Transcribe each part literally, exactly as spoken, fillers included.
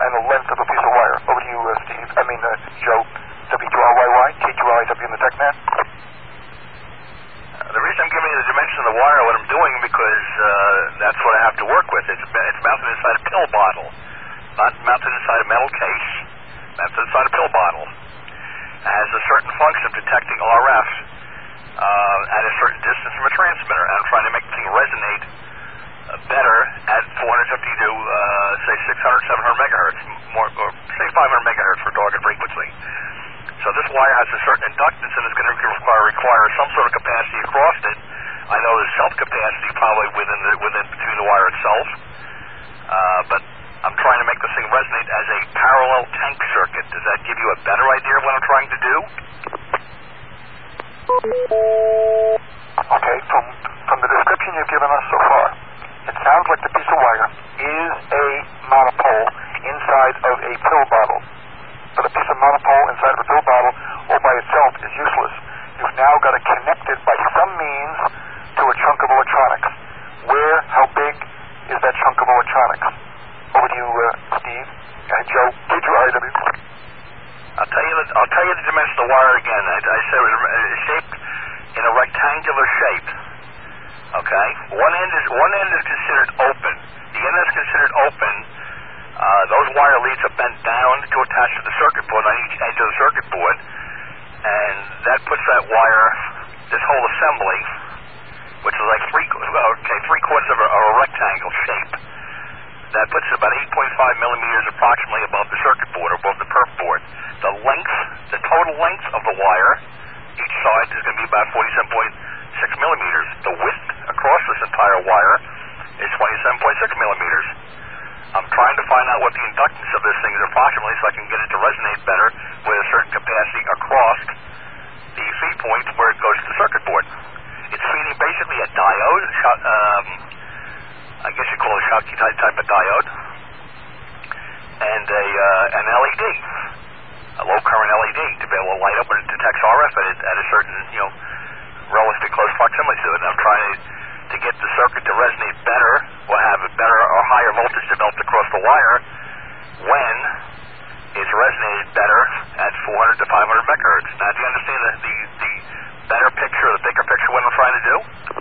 and the length of a piece of wire. Over to you, uh, Steve. I mean, uh, Joe. W two R Y Y, K two R I W in the TechNet. Uh, the reason I'm giving you the dimension of the wire, what I'm doing, because uh, that's what I have to work with. It's, it's mounted inside a pill bottle, not mounted inside a metal case, mounted inside a pill bottle. It has a certain function of detecting R F uh, at a certain distance from a transmitter, and I'm trying to make the thing resonate uh, better at four fifty to, uh, say, six hundred, seven hundred megahertz, more, or say five hundred megahertz for target frequency. So this wire has a certain inductance, and it's going to require, require some sort of capacity across it. I know there's self-capacity probably within the, within between the wire itself, uh, but I'm trying to make this thing resonate as a parallel tank circuit. Does that give you a better idea of what I'm trying to do? Okay, from from the description you've given us so far, it sounds like the piece of wire is a monopole inside of a pill bottle. But a piece of monopole inside of a pill bottle all by itself is useless. You've now got to connect it by some means to a chunk of electronics. Where, how big is that chunk of electronics? Over to you, uh, Steve. And Joe, K two R I W. I'll tell you the, I'll tell you the dimension of the wire again. I, I said it was shaped in a rectangular shape. Okay? One end is one end is considered open. The end that's considered open, uh, those wire leads are bent down to attach to the circuit board on each edge of the circuit board, and that puts that wire, this whole assembly, which is like three, okay, three quarters of a, of a rectangle shape, that puts it about eight point five millimeters approximately above the circuit board, or above the perf board. The length, the total length of the wire, each side is going to be about forty-seven point six millimeters. The width across this entire wire is twenty-seven point six millimeters. I'm trying to find out what the inductance of this thing is approximately so I can get it to resonate better with a certain capacity across the feed point where it goes to the circuit board. It's feeding basically a diode, um, I guess you call it a Schottky type, type of diode, and a uh, an L E D, a low current L E D, to be able to light up when it detects R F at, it, at a certain, you know, relatively close proximity to it. And I'm trying to, to get the circuit to resonate better, or have a better or higher voltage developed across the wire when it's resonated better at four hundred to five hundred megahertz. Now, do you understand the, the, the better picture, the bigger picture, what I'm trying to do?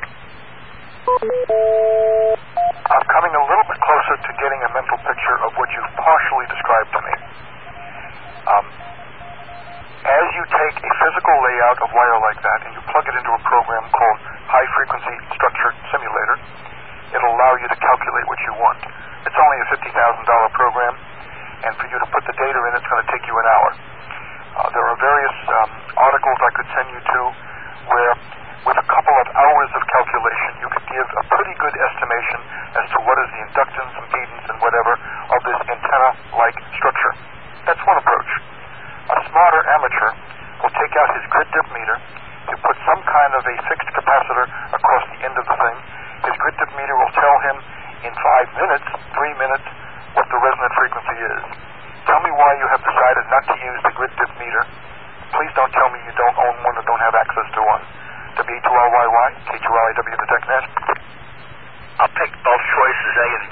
I'm coming a little bit closer to getting a mental picture of what you've partially described to me. Um, as you take a physical layout of wire like that and you plug it into a program called High Frequency Structure Simulator, it'll allow you to calculate what you want. It's only a fifty thousand dollars program, and for you to put the data in, it's going to take you an hour. Uh, there are various um, articles I could send you to where, with a couple of hours of calculation, you could give a pretty good estimation as to what is the inductance, impedance, and whatever of this antenna-like structure. That's one approach. A smarter amateur will take out his grid dip meter, he'll put some kind of a fixed capacitor across the end of the thing. His grid dip meter will tell him in five minutes, three minutes, what the resonant frequency is. Tell me why you have decided not to use the grid dip meter. Please don't tell me you don't own one or don't have access to one. W two R Y Y, K two R I W, the TechNet. I'll pick both choices, A and B.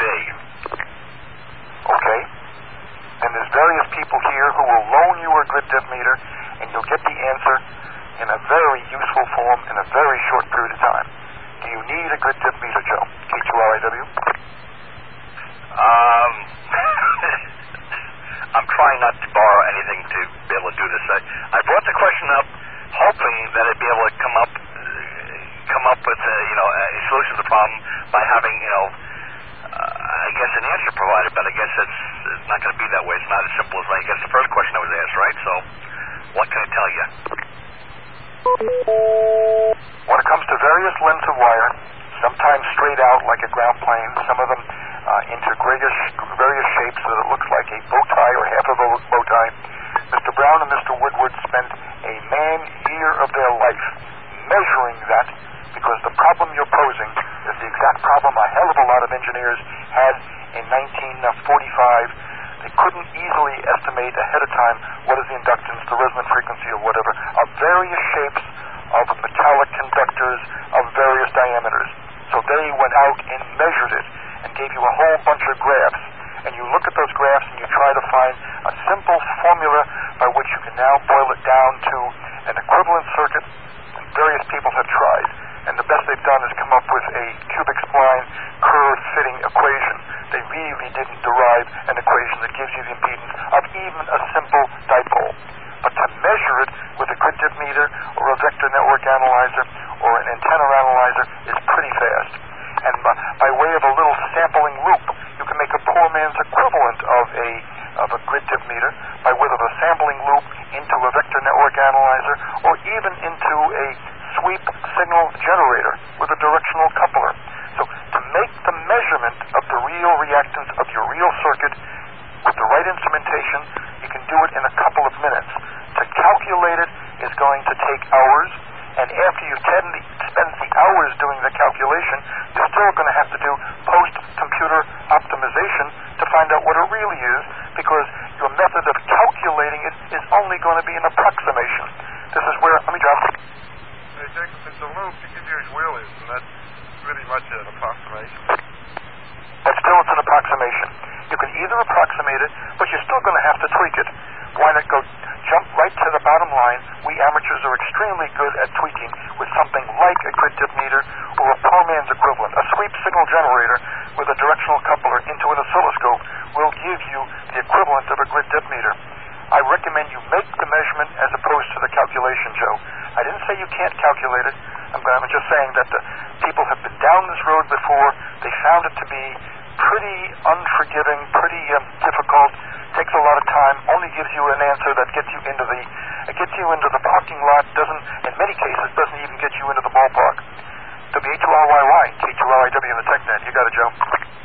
Okay. And there's various people here who will loan you a grid dip meter, and you'll get the answer in a very useful form in a very short period of time. Do you need a grid dip meter, Joe? K two R I W? Um, I'm trying not to borrow anything to be able to do this. I, I brought the question up hoping that I'd be able to come up come up with a, you know, a solution to the problem by having, you know, uh, I guess an answer provided, but I guess it's, it's not going to be that way. It's not as simple as I guess the first question I was asked, right? So, what can I tell you? When it comes to various lengths of wire, sometimes straight out like a ground plane, some of them uh, into various, various shapes so that it looks like a bow tie or half of a bow tie, Mister Brown and Mister Woodward spent a man-year of their life measuring that, because the problem you're posing is the exact problem a hell of a lot of engineers had in nineteen forty-five. They couldn't easily estimate ahead of time what is the inductance, the resonant frequency, or whatever, of various shapes of metallic conductors of various diameters. So they went out and measured it and gave you a whole bunch of graphs. And you look at those graphs and you try to now boil it down to an equivalent circuit, and various people have tried. And the best they've done is come up with a cubic spline curve-fitting equation. They really didn't derive an equation that gives you the impedance of even a simple dipole. But to measure it with a grid dip meter or a vector network analyzer or an antenna analyzer is pretty fast. And by, by way of a little sampling loop, you can make a poor man's equivalent of a of a grid dip meter by way of a sampling loop into a vector network analyzer or even into a sweep signal generator with a directional coupler. So to make the measurement of the real reactance of your real circuit with the right instrumentation, you can do it in a couple of minutes. To calculate it is going to take hours, and after you tend to spend the hours doing the calculation, you're still going to have to do post-computer optimization to find out what it really is, because your method of calculating it is only going to be an approximation. This is where, let me drop it. Hey, Jacob, it's a loop. You can use wheelies, and that's really much an approximation. But still, it's an approximation. You can either approximate it, but you're still going to have to tweak it. Why not go jump right to the bottom line? We amateurs are extremely good at tweaking with something like a grid dip meter or a poor man's equivalent. A sweep signal generator with a directional coupler into an oscilloscope will give you the equivalent of a grid dip meter. I recommend you make the measurement as opposed to the calculation, Joe. I didn't say you can't calculate it. I'm, I'm just saying that the people have been down this road before. They found it to be pretty unforgiving, pretty um, difficult, takes a lot of time, only gives you an answer that gets you into the it gets you into the parking lot, doesn't, in many cases, doesn't even get you into the ballpark. W A two R Y Y, K two R I W in the TechNet. You got it, Joe.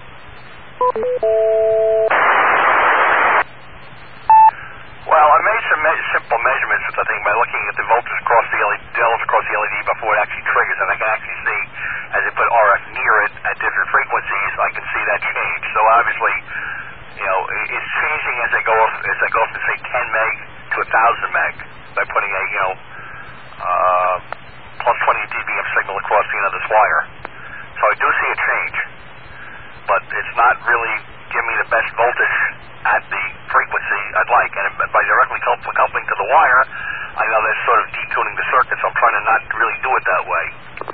Well, I made some me- simple measurements, I think, by looking at the voltage across the L E D, deltas across the L E D before it actually triggers, and I can actually see, as they put R F near it at different frequencies, I can see that change. So obviously, you know, it's changing as I go off, as I go off to say ten meg to one thousand meg by putting a, you know, uh, plus twenty dBm signal across the end of this wire. So I do see a change, but it's not really giving me the best voltage at the frequency I'd like. And by directly coupling to the wire, I know that's sort of detuning the circuit, so I'm trying to not really do it that way.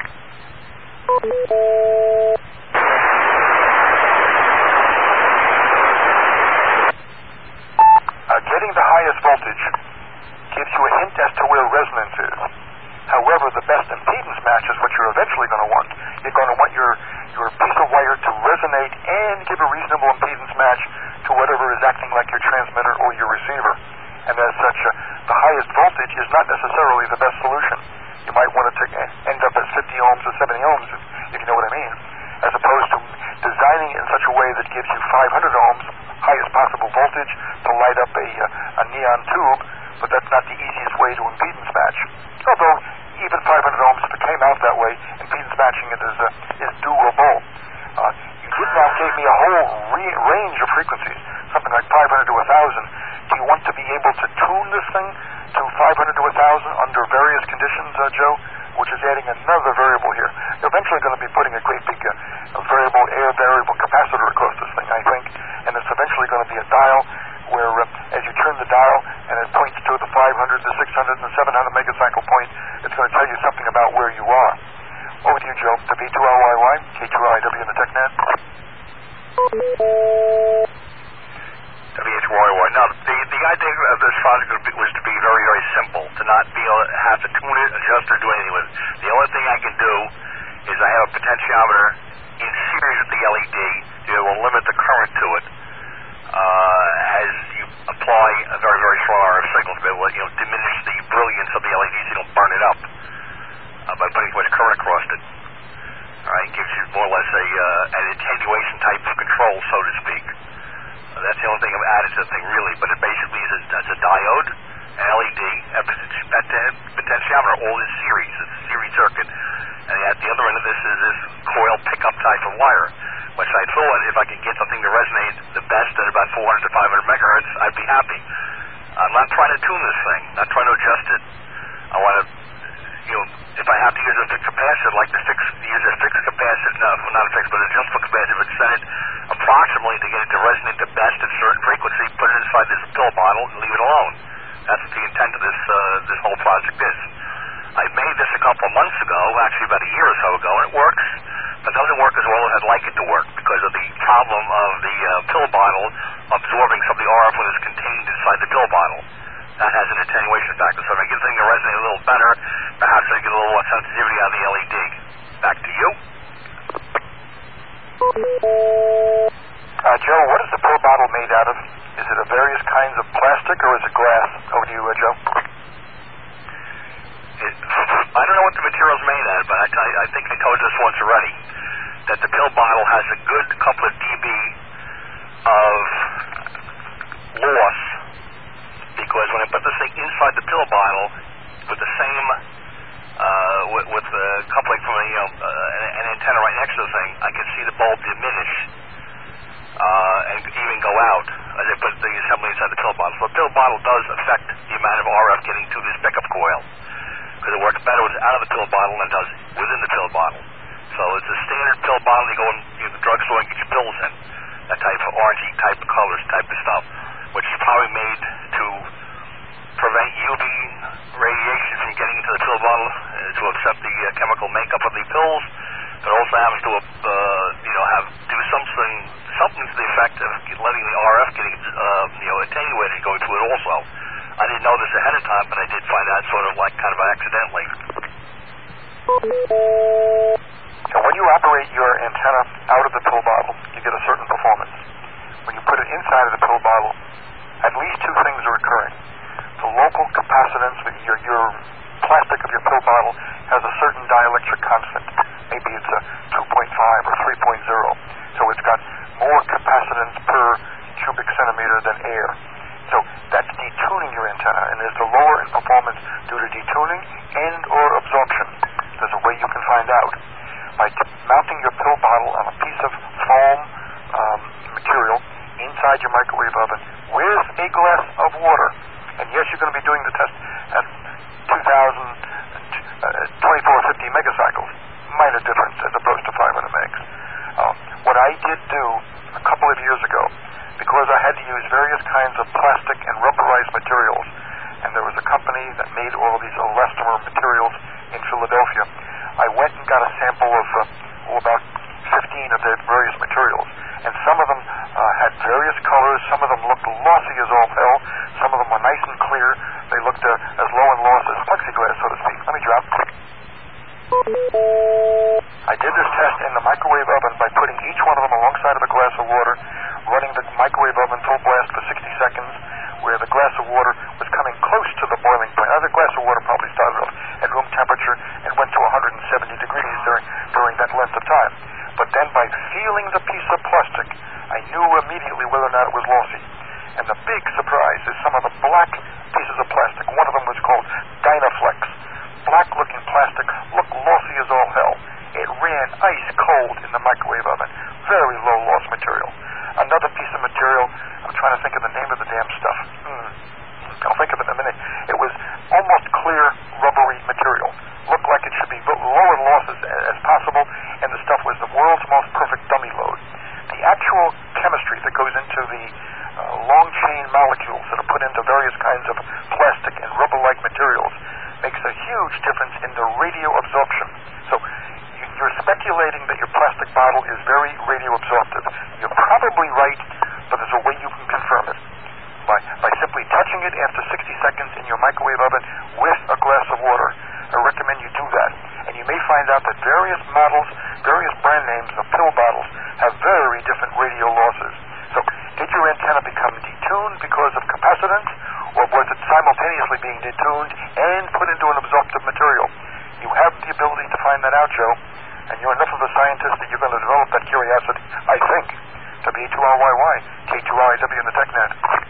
Uh, getting the highest voltage gives you a hint as to where resonance is. However, the best impedance match is what you're eventually going to want. You're going to want your, your piece of wire to resonate and give a reasonable impedance match to whatever is acting like your transmitter or your receiver. And as such, uh, the highest voltage is not necessarily the best solution. You might want to take, end up at fifty ohms or seventy ohms, if, if you know what I mean, as opposed to designing it in such a way that gives you five hundred ohms, highest possible voltage, to light up a, uh, a neon tube, but that's not the easiest way to impedance match. Although, even five hundred ohms, if it came out that way, impedance matching it is, uh, is doable. Uh, you now gave me a whole re- range of frequencies, something like five hundred to one thousand. Do you want to be able to tune this thing to five hundred to one thousand under various conditions, uh, Joe, which is adding another variable here? You're eventually going to be putting a great big uh, variable, air variable capacitor across this thing, I think, and it's eventually going to be a dial where uh, as you turn the dial and it points to the five hundred, the six hundred, and the seven hundred megacycle point, it's going to tell you something about where you are. Over to you, Joe. W two R Y Y, K two R I W in the TechNet. W H Y Y. Now, the, the idea of this project was to be very, very simple, to not be able to have to tune it, adjust, or do anything with it. The only thing I can do is I have a potentiometer in series with the L E D to be able to limit the current to it uh, as you apply a very, very strong R F signal to be able to, you know, diminish the brilliance of the L E D so you don't burn it up uh, by putting too much current across it. All right, it gives you more or less a uh, an attenuation type of control, so to speak. Uh, that's the only thing I've added to the thing, really. But it basically is a, it's a diode, an L E D, a potentiometer, all in series. It's a series circuit. And at the other end of this is this coil pickup type of wire, which I thought if I could get something to resonate the best at about four hundred to five hundred megahertz, I'd be happy. I'm not trying to tune this thing, not trying to adjust it. I want to, you know, if I have to use a fixed capacitor, like the fix, use a fixed capacitor, no, not a fixed, but an adjustable capacitor, but set it approximately to get it to resonate the best at a certain frequency, put it inside this pill bottle, and leave it alone. That's what the intent of this actually about a year or so ago, and it works, but doesn't work as well as I'd like it to work because of the problem of the uh, pill bottle absorbing some of the R F when it's contained inside the pill bottle. That has an attenuation factor, so if I get things to resonate a little better, perhaps I get a little more sensitivity on the L E D. Back to you. Uh, Joe, what is the pill bottle made out of? Is it of various kinds of plastic or is it glass? Over to you, uh, Joe. It, I don't know what the material's made out of, but I, I, I think I told you this once already, that the pill bottle has a good couple of dB of loss, because when I put this thing inside the pill bottle with the same, uh, with, with a coupling from a, you know, uh, an, an antenna right next to the thing, I can see the bulb diminish uh, and even go out as I put the assembly inside the pill bottle. So the pill bottle does affect the amount of R F getting to this pickup coil, because it works better when it's out of the pill bottle than it does within the pill bottle. So it's a standard pill bottle you go in you know, the drugstore and get your pills in, that type of orangey type of colors, type of stuff, which is probably made to prevent U V radiation from getting into the pill bottle uh, to accept the uh, chemical makeup of the pills. It also happens to, uh, you know, have do something something to the effect of letting the R F getting, uh, you know, attenuated go to it also. I didn't know this ahead of time, but I did find out sort of like kind of accidentally. So when you operate your antenna out of the pill bottle, you get a certain performance. When you put it inside of the pill bottle, at least two things are occurring. The local capacitance, your, your plastic of your pill bottle has a certain dielectric constant. Maybe it's a two point five or three point oh. So it's got more capacitance per cubic centimeter than air. So that's detuning your antenna, and there's the lower in performance due to detuning and or absorption. There's a way you can find out. By t- mounting your pill bottle on a piece of foam um, material inside your microwave oven with a glass of water, and yes, you're going to be doing the test at two thousand, twenty-four fifty megacycles, minor difference as opposed to five hundred megs. Uh, what I did do a couple of years ago, because I had to use various kinds of plastic and rubberized materials, and there was a company that made all of these elastomer materials in Philadelphia, I went and got a sample of uh, oh, about fifteen of the various materials, and some of them uh, had various colors. Some of them looked lossy as all hell. Some of them were nice and clear. They looked uh, as low in loss as plexiglass, so to speak. Let me drop. I did this test in the microwave oven by putting each one of them alongside of a glass of water, running the microwave oven full blast for sixty seconds, where the glass of water was coming close to the boiling point. Now, the glass of water probably started off at room temperature and went to one hundred seventy degrees during, during that length of time. But then by feeling the piece of plastic, I knew immediately whether or not it was lossy. And the big surprise is some of the black pieces of plastic. One of them was called Dynaflex. Black-looking plastic looked lossy as all hell. It ran ice cold in the microwave oven. Very low-loss material. Another piece of material, I'm trying to think of the name of the damn stuff. Hmm. I'll think of it in a minute. It was almost clear, rubbery material. Looked like it should be low in loss as, as possible, and the stuff was the world's most perfect dummy load. The actual chemistry that goes into the uh, long chain molecules that are put into various kinds of plastic and rubber-like materials makes a huge difference in the radio absorption. So you, you're speculating that your plastic bottle is very radio absorptive. You're probably right, but there's a way you can confirm it. By, by simply touching it after sixty seconds in your microwave oven with a glass of water. I recommend you do that. And you may find out that various models, various brand names of pill bottles have very different radio losses. So did your antenna become detuned because of capacitance, or was it simultaneously being detuned and put into an absorptive material? You have the ability to find that out, Joe, and you're enough of a scientist that you're going to develop that curiosity, I think. W two R Y Y, K two R I W in the TechNet.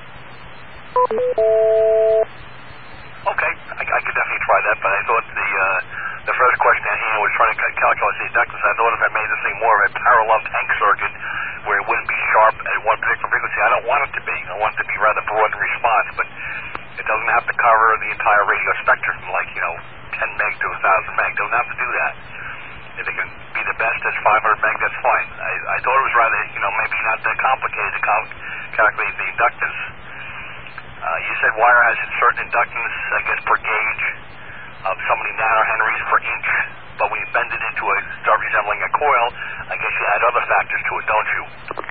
Okay, I, I could definitely try that, but I thought the uh, the first question at hand was trying to cal- calculate the inductance. I thought if I made this thing more of a parallel tank circuit where it wouldn't be sharp at one particular frequency, I don't want it to be. I want it to be rather broad in response, but it doesn't have to cover the entire radio spectrum from like, you know, ten meg to one thousand meg. It doesn't have to do that. If it can be the best as five hundred meg, that's fine. I, I thought it was rather, you know, maybe not that complicated to cal- calculate the inductance. Uh, you said wire has a certain inductance, I guess, per gauge of so many nanohenries per inch. but when you bend it into a start resembling a coil, I guess you add other factors to it, don't you?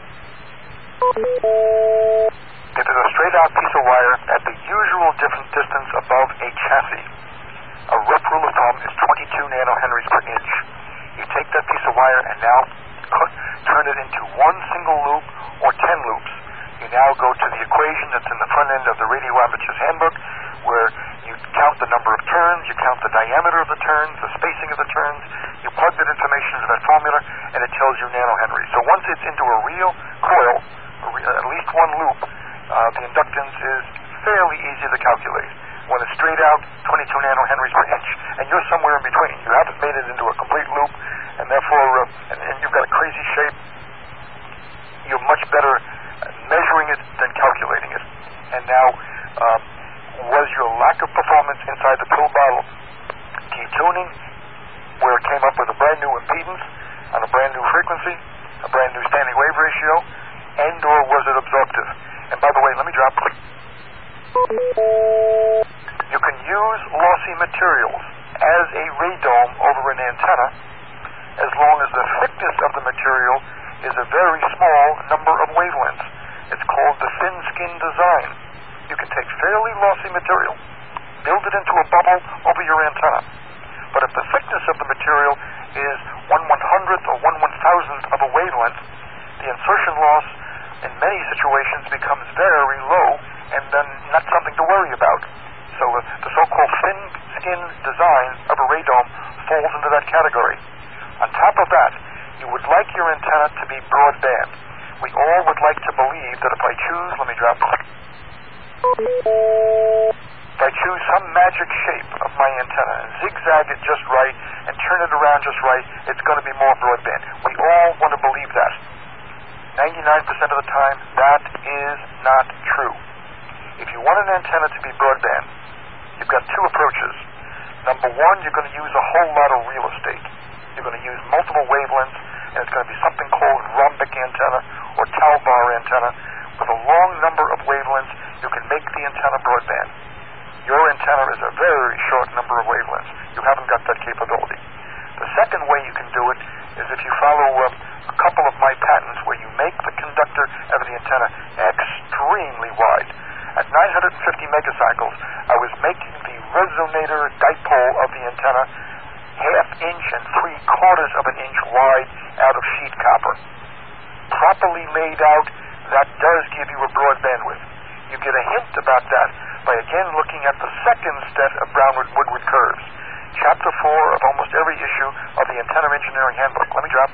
If it's a straight-out piece of wire at the usual different distance above a chassis, a rough rule of thumb is twenty-two nanohenries per inch. You take that piece of wire and now cut, turn it into one single loop or ten loops. You now go to the equation that's in the front end of the Radio Amateur's Handbook, where you count the number of turns, you count the diameter of the turns, the spacing of the turns, you plug that information into that formula, and it tells you nanohenries. So once it's into a real coil, a re- at least one loop, uh, the inductance is fairly easy to calculate. When it's straight out, twenty-two nanohenries per inch, and you're somewhere in between. You haven't made it into a complete loop, and therefore, uh, and, and you've got a crazy shape. You're much better measuring it than calculating it. And now, um, was your lack of performance inside the pill bottle key tuning, where it came up with a brand new impedance on a brand new frequency, a brand new standing wave ratio, and or was it absorptive? And by the way, let me drop. You can use lossy materials as a radome over an antenna as long as the thickness of the material is a very small number of wavelengths. It's called the thin skin design. You can take fairly lossy material, build it into a bubble over your antenna. But if the thickness of the material is one one hundredth or one one thousandth of a wavelength, the insertion loss in many situations becomes very low and then not something to worry about. So uh, the so-called thin skin design of a radome falls into that category. On top of that, you would like your antenna to be broadband. We all would like to believe that if I choose, let me drop, if I choose some magic shape of my antenna and zigzag it just right and turn it around just right, it's going to be more broadband. We all want to believe that. ninety-nine percent of the time, that is not true. If you want an antenna to be broadband, you've got two approaches. Number one, you're going to use a whole lot of real estate. You're going to use multiple wavelengths, and it's going to be something called rhombic antenna or Talbar antenna. With a long number of wavelengths, you can make the antenna broadband. Your antenna is a very short number of wavelengths. You haven't got that capability. The second way you can do it is if you follow um, a couple of my patents where you make the conductor of the antenna extremely wide. At nine hundred fifty megacycles, I was making the resonator dipole of the antenna half inch and three quarters of an inch wide out of sheet copper. Properly laid out, that does give you a broad bandwidth. You get a hint about that by again looking at the second set of Brownwood-Woodward curves. Chapter four of almost every issue of the Antenna Engineering Handbook. Let me drop.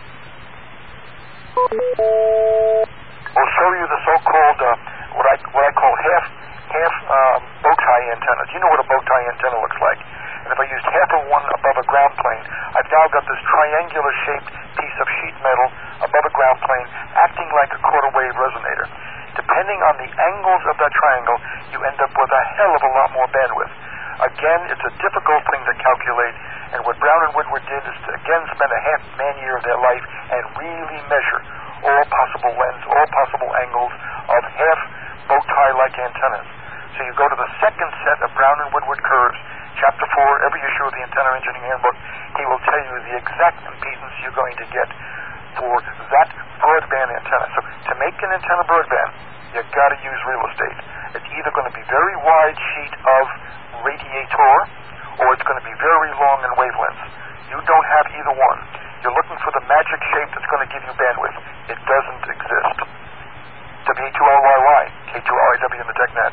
We'll show you the so-called uh, what I what I call half half um, bow tie antenna. Do you know what a bow tie antenna looks like? And if I used half of one above a ground plane, I've now got this triangular-shaped piece of sheet metal above a ground plane acting like a quarter wave resonator. Depending on the angles of that triangle, you end up with a hell of a lot more bandwidth. Again, it's a difficult thing to calculate, and what Brown and Woodward did is to again spend a half man-year of their life and really measure all possible lengths, all possible angles of half bow tie-like antennas. So you go to the second set of Brown and Woodward curves, chapter four, every issue of the Antenna Engineering Handbook. He will tell you the exact impedance you're going to get for that broadband antenna. So to make an antenna broadband, you've got to use real estate. It's either going to be very wide sheet of radiator, or it's going to be very long in wavelengths. You don't have either one. You're looking for the magic shape that's going to give you bandwidth. It doesn't exist. W two L Y Y, K two R I W in the TechNet.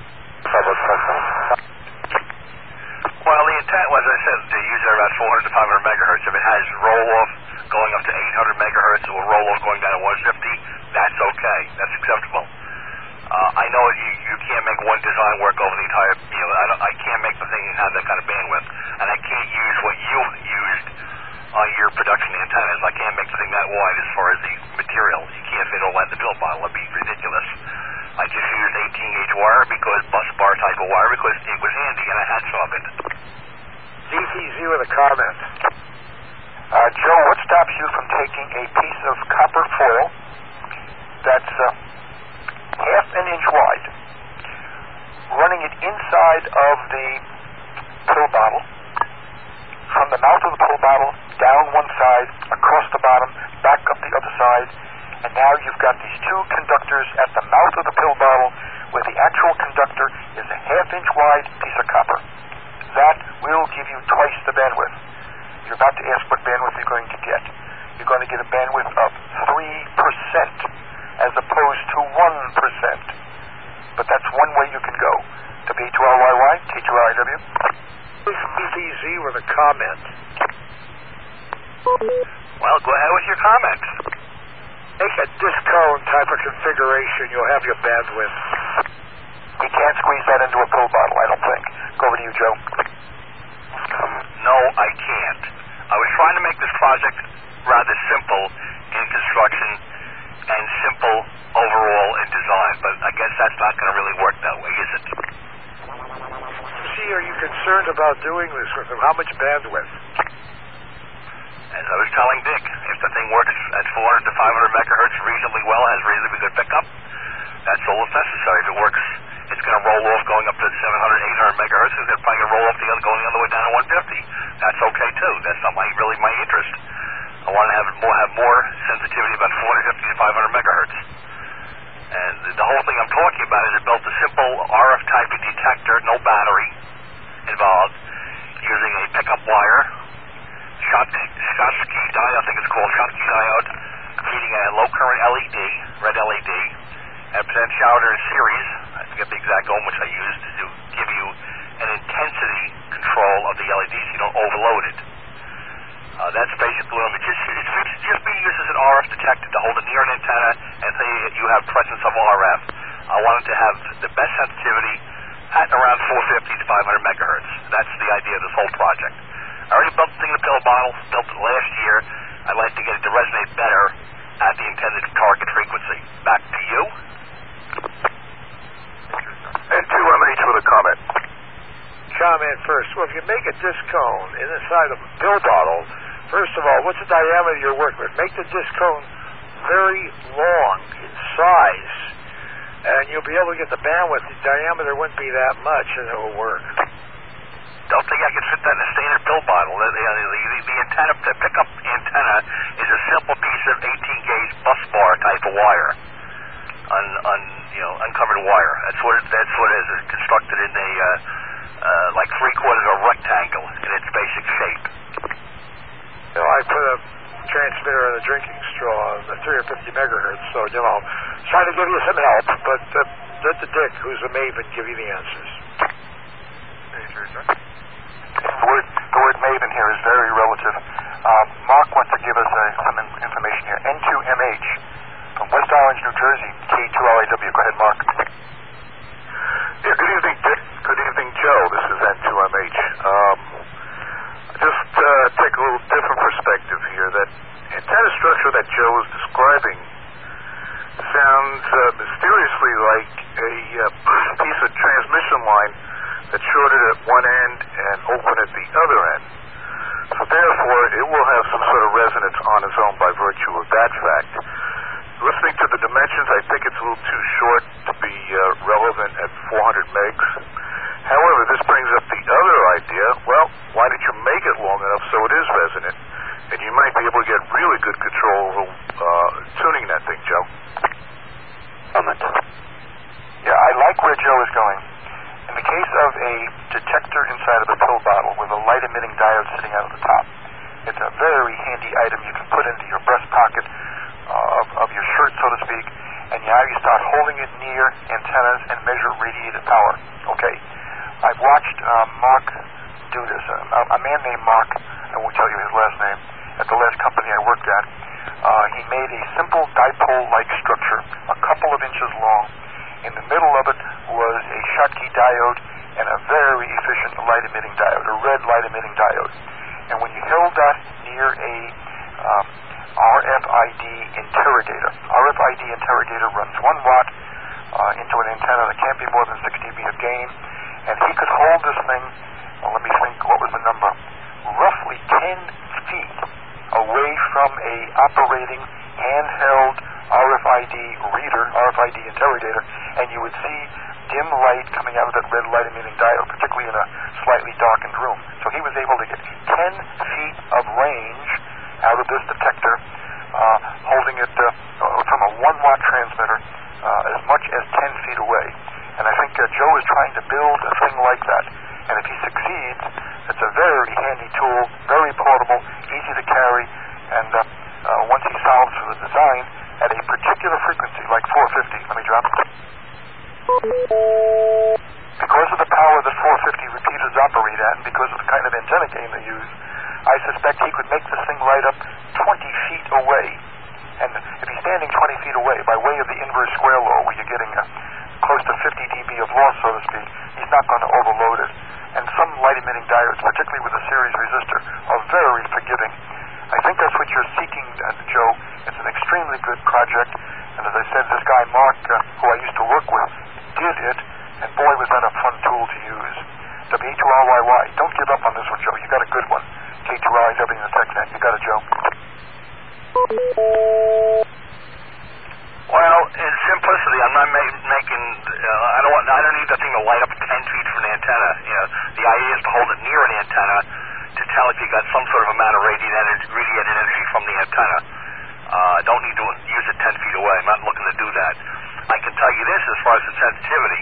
Well, the intent was, I said, to use it around four hundred to five hundred megahertz. If it has roll-off going up to eight hundred megahertz or roll-off going down to one fifty, that's okay. That's acceptable. Uh, I know you, you can't make one design work over the entire, you know, I, don't, I can't make the thing have that kind of bandwidth. And I can't use what you used on your production antennas. I can't make the thing that wide as far as the material. You can't fit all that in the pill bottle. It'd be ridiculous. I just used eighteen gauge wire because bus bar type of wire because it was handy and I had some of it. D C Z with a comment. Uh, Joe, what stops you from taking a piece of copper foil that's uh, half an inch wide, running it inside of the pill bottle, from from the mouth of the pill bottle, down one side, across the bottom, back up the other side, and now you've got these two conductors at the mouth of the pill bottle where the actual conductor is a half-inch wide piece of copper. That will give you twice the bandwidth. You're about to ask what bandwidth you're going to get. You're going to get a bandwidth of three percent as opposed to one percent. But that's one way you can go. W two L Y Y, K two L I W. This is E Z with a comment. Well, go ahead with your comments. Make a disc cone type of configuration, you'll have your bandwidth. We can't squeeze that into a pill bottle, I don't think. Go over to you, Joe. No, I can't. I was trying to make this project rather simple in construction and simple overall in design, but I guess that's not going to really work that way, is it? See, are you concerned about doing this with them? How much bandwidth? As I was telling Dick, if the thing works at four hundred to five hundred megahertz reasonably well, has reasonably good pickup, that's all that's necessary. If it works, it's going to roll off going up to seven hundred, eight hundred megahertz. It's probably going to roll off the other, going the other way down to one fifty. That's okay too. That's not my really my interest. I want to have more have more sensitivity about four hundred fifty to five hundred megahertz. And the whole thing I'm talking about is it built a simple R F type of detector, no battery involved, using a pickup wire, Schottky diode, I think it's called Schottky diode, feeding a low current L E D, red L E D, and a potentiometer in series. I forget the exact ohm which I used to give you an intensity control of the L E D so you don't overload it. Uh, that's basically what it's just, it's just being used as an R F detector to hold it near an antenna and say you have presence of R F. I wanted to have the best sensitivity at around four fifty to five hundred megahertz. That's the idea of this whole project. I already built the thing in a pill bottle, built it last year. I'd like to get it to resonate better at the intended target frequency. Back to you. And two M H with a comment. Comment first. Well, if you make a disc cone inside of a pill bottle, first of all, what's the diameter you're working with? Make the disc cone very long in size, and you'll be able to get the bandwidth. The diameter wouldn't be that much, and it will work. Don't think I can fit that in a standard pill bottle. The, the, the, the antenna, the pickup antenna is a simple piece of eighteen gauge bus bar type of wire, un, un, you know, uncovered wire. That's what it, that's what it is. It's constructed in a uh, uh, like three quarters of a rectangle in its basic shape. You know, I put a transmitter in a drinking straw on the three hundred fifty megahertz, so you know, trying to give you some help, but uh, let the Dick, who's a maven, give you the answers. The word, the word maven here is very relative. Uh, Mark wants to give us uh, some in- information here. N two M H from West Orange, New Jersey, K two L A W. Go ahead, Mark. Yeah, good evening, Dick. Good evening, Joe. This is N two M H. Um, just uh, take a little different perspective here. That antenna structure that Joe is describing sounds uh, mysteriously like a uh, piece of transmission line that's shorted at one end and open at the other end. So therefore, it will have some sort of resonance on its own by virtue of that fact. Listening to the dimensions, I think it's a little too short to be uh, relevant at four hundred megs. However, this brings up the other idea. Well, why did you make it long enough so it is resonant? And you might be able to get really good control of uh, tuning that thing, Joe. Comment. Yeah, I like where Joe is going. In the case of a detector inside of a pill bottle with a light-emitting diode sitting out of the top, it's a very handy item you can put into your breast pocket uh, of, of your shirt, so to speak, and now you start holding it near antennas and measure radiated power. Okay, I've watched uh, Mark do this. Uh, a man named Mark, I won't tell you his last name, at the last company I worked at, uh, he made a simple dipole-like structure, a couple of inches long. In the middle of it was a Schottky diode and a very efficient light-emitting diode, a red light-emitting diode. And when you held that near a um, R F I D interrogator, R F I D interrogator runs one watt uh, into an antenna that can't be more than six dB of gain, and he could hold this thing, well, let me think, what was the number, roughly ten feet away from a operating handheld R F I D reader, R F I D interrogator, and you would see dim light coming out of that red light-emitting diode, particularly in a slightly darkened room. So he was able to get ten feet of range out of this detector, uh, holding it uh, from a one-watt transmitter uh, as much as ten feet away. And I think uh, Joe is trying to build a thing like that. And if he succeeds, it's a very handy tool, very portable, easy to carry, and uh, uh, once he solves for the design at a particular frequency, like four fifty, let me drop it. Because of the power that four fifty repeaters operate at, and because of the kind of antenna game they use, I suspect he could make this thing light up twenty feet away. And if he's standing twenty feet away, by way of the inverse square law, where you're getting uh, close to fifty decibels of loss, so to speak, he's not going to overload it. And some light-emitting diodes, particularly with a series resistor, are very forgiving. I think that's what you're seeking, uh, Joe. It's an extremely good project. And as I said, this guy, Mark, uh, who I used to work with, did it, and boy, was that a fun tool to use. W two R Y Y. Don't give up on this one, Joe. You got a good one. K two R I W in the TechNet. You got it, Joe. Well, in simplicity, I'm not ma- making. Uh, I don't want. I don't need the thing to light up ten feet from the antenna. You know, the idea is to hold it near an antenna to tell if you got some sort of amount of radiant energy, radiated energy from the antenna. Uh, don't need to use it ten feet away. I'm not looking to do that. I can tell you this as far as the sensitivity,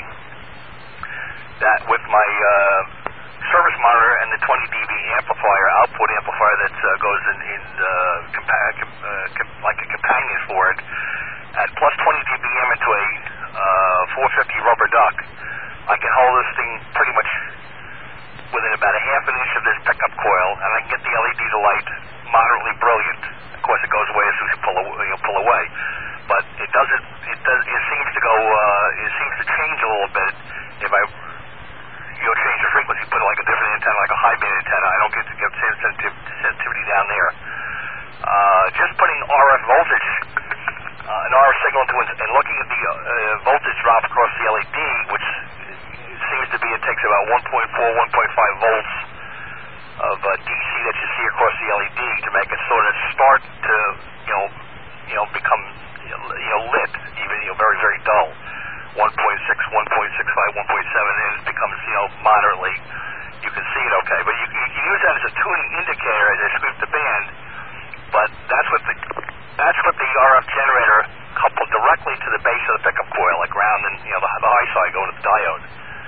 that with my uh, service monitor and the twenty D B amplifier, output amplifier that uh, goes in, in uh, compa- com- uh, com- like a companion for it, at plus twenty D B M into a uh, four fifty rubber duck, I can hold this thing pretty much within about a half an inch of this pickup coil, and I can get the L E D to light moderately brilliant. Of course, it goes away as soon as you pull, away, you know, pull away. But it doesn't. It does. It seems to go. Uh, it seems to change a little bit if I, you know, change the frequency, put like a different antenna, like a high band antenna. I don't get to get the same sensitiv- sensitivity down there. Uh, just putting R F voltage, uh, an R F signal into it, and looking at the uh, voltage drop across the L E D, which seems to be it takes about one point four, one point five volts of uh, D C that you see across the L E D to make it sort of start to, you know, you know, become, you know, lit, even, you know, very, very dull. one point six, one point six five, one point seven, and it becomes, you know, moderately. You can see it okay, but you, you can use that as a tuning indicator as I sweep the band. But that's what the that's what the R F generator coupled directly to the base of the pickup coil, like ground and, you know, the, the high side going to the diode.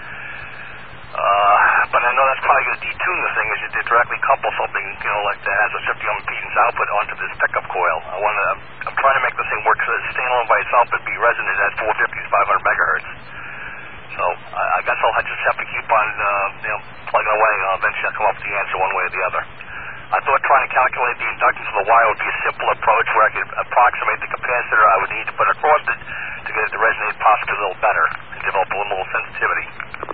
Uh, but I know that's probably going to detune the thing as you directly couple something, you know, like that has a fifty ohm impedance output onto this pickup coil. I want to. I'm, I'm trying to make the thing work so that standalone by itself would be resonant at four fifty to five hundred megahertz. So I, I guess I'll just have to keep on, uh, you know, plugging away, and I'll eventually come up with the answer one way or the other. I thought trying to calculate the inductance of the wire would be a simple approach where I could approximate the capacitor I would need to put across it to get it to resonate possibly a little better and develop a little sensitivity.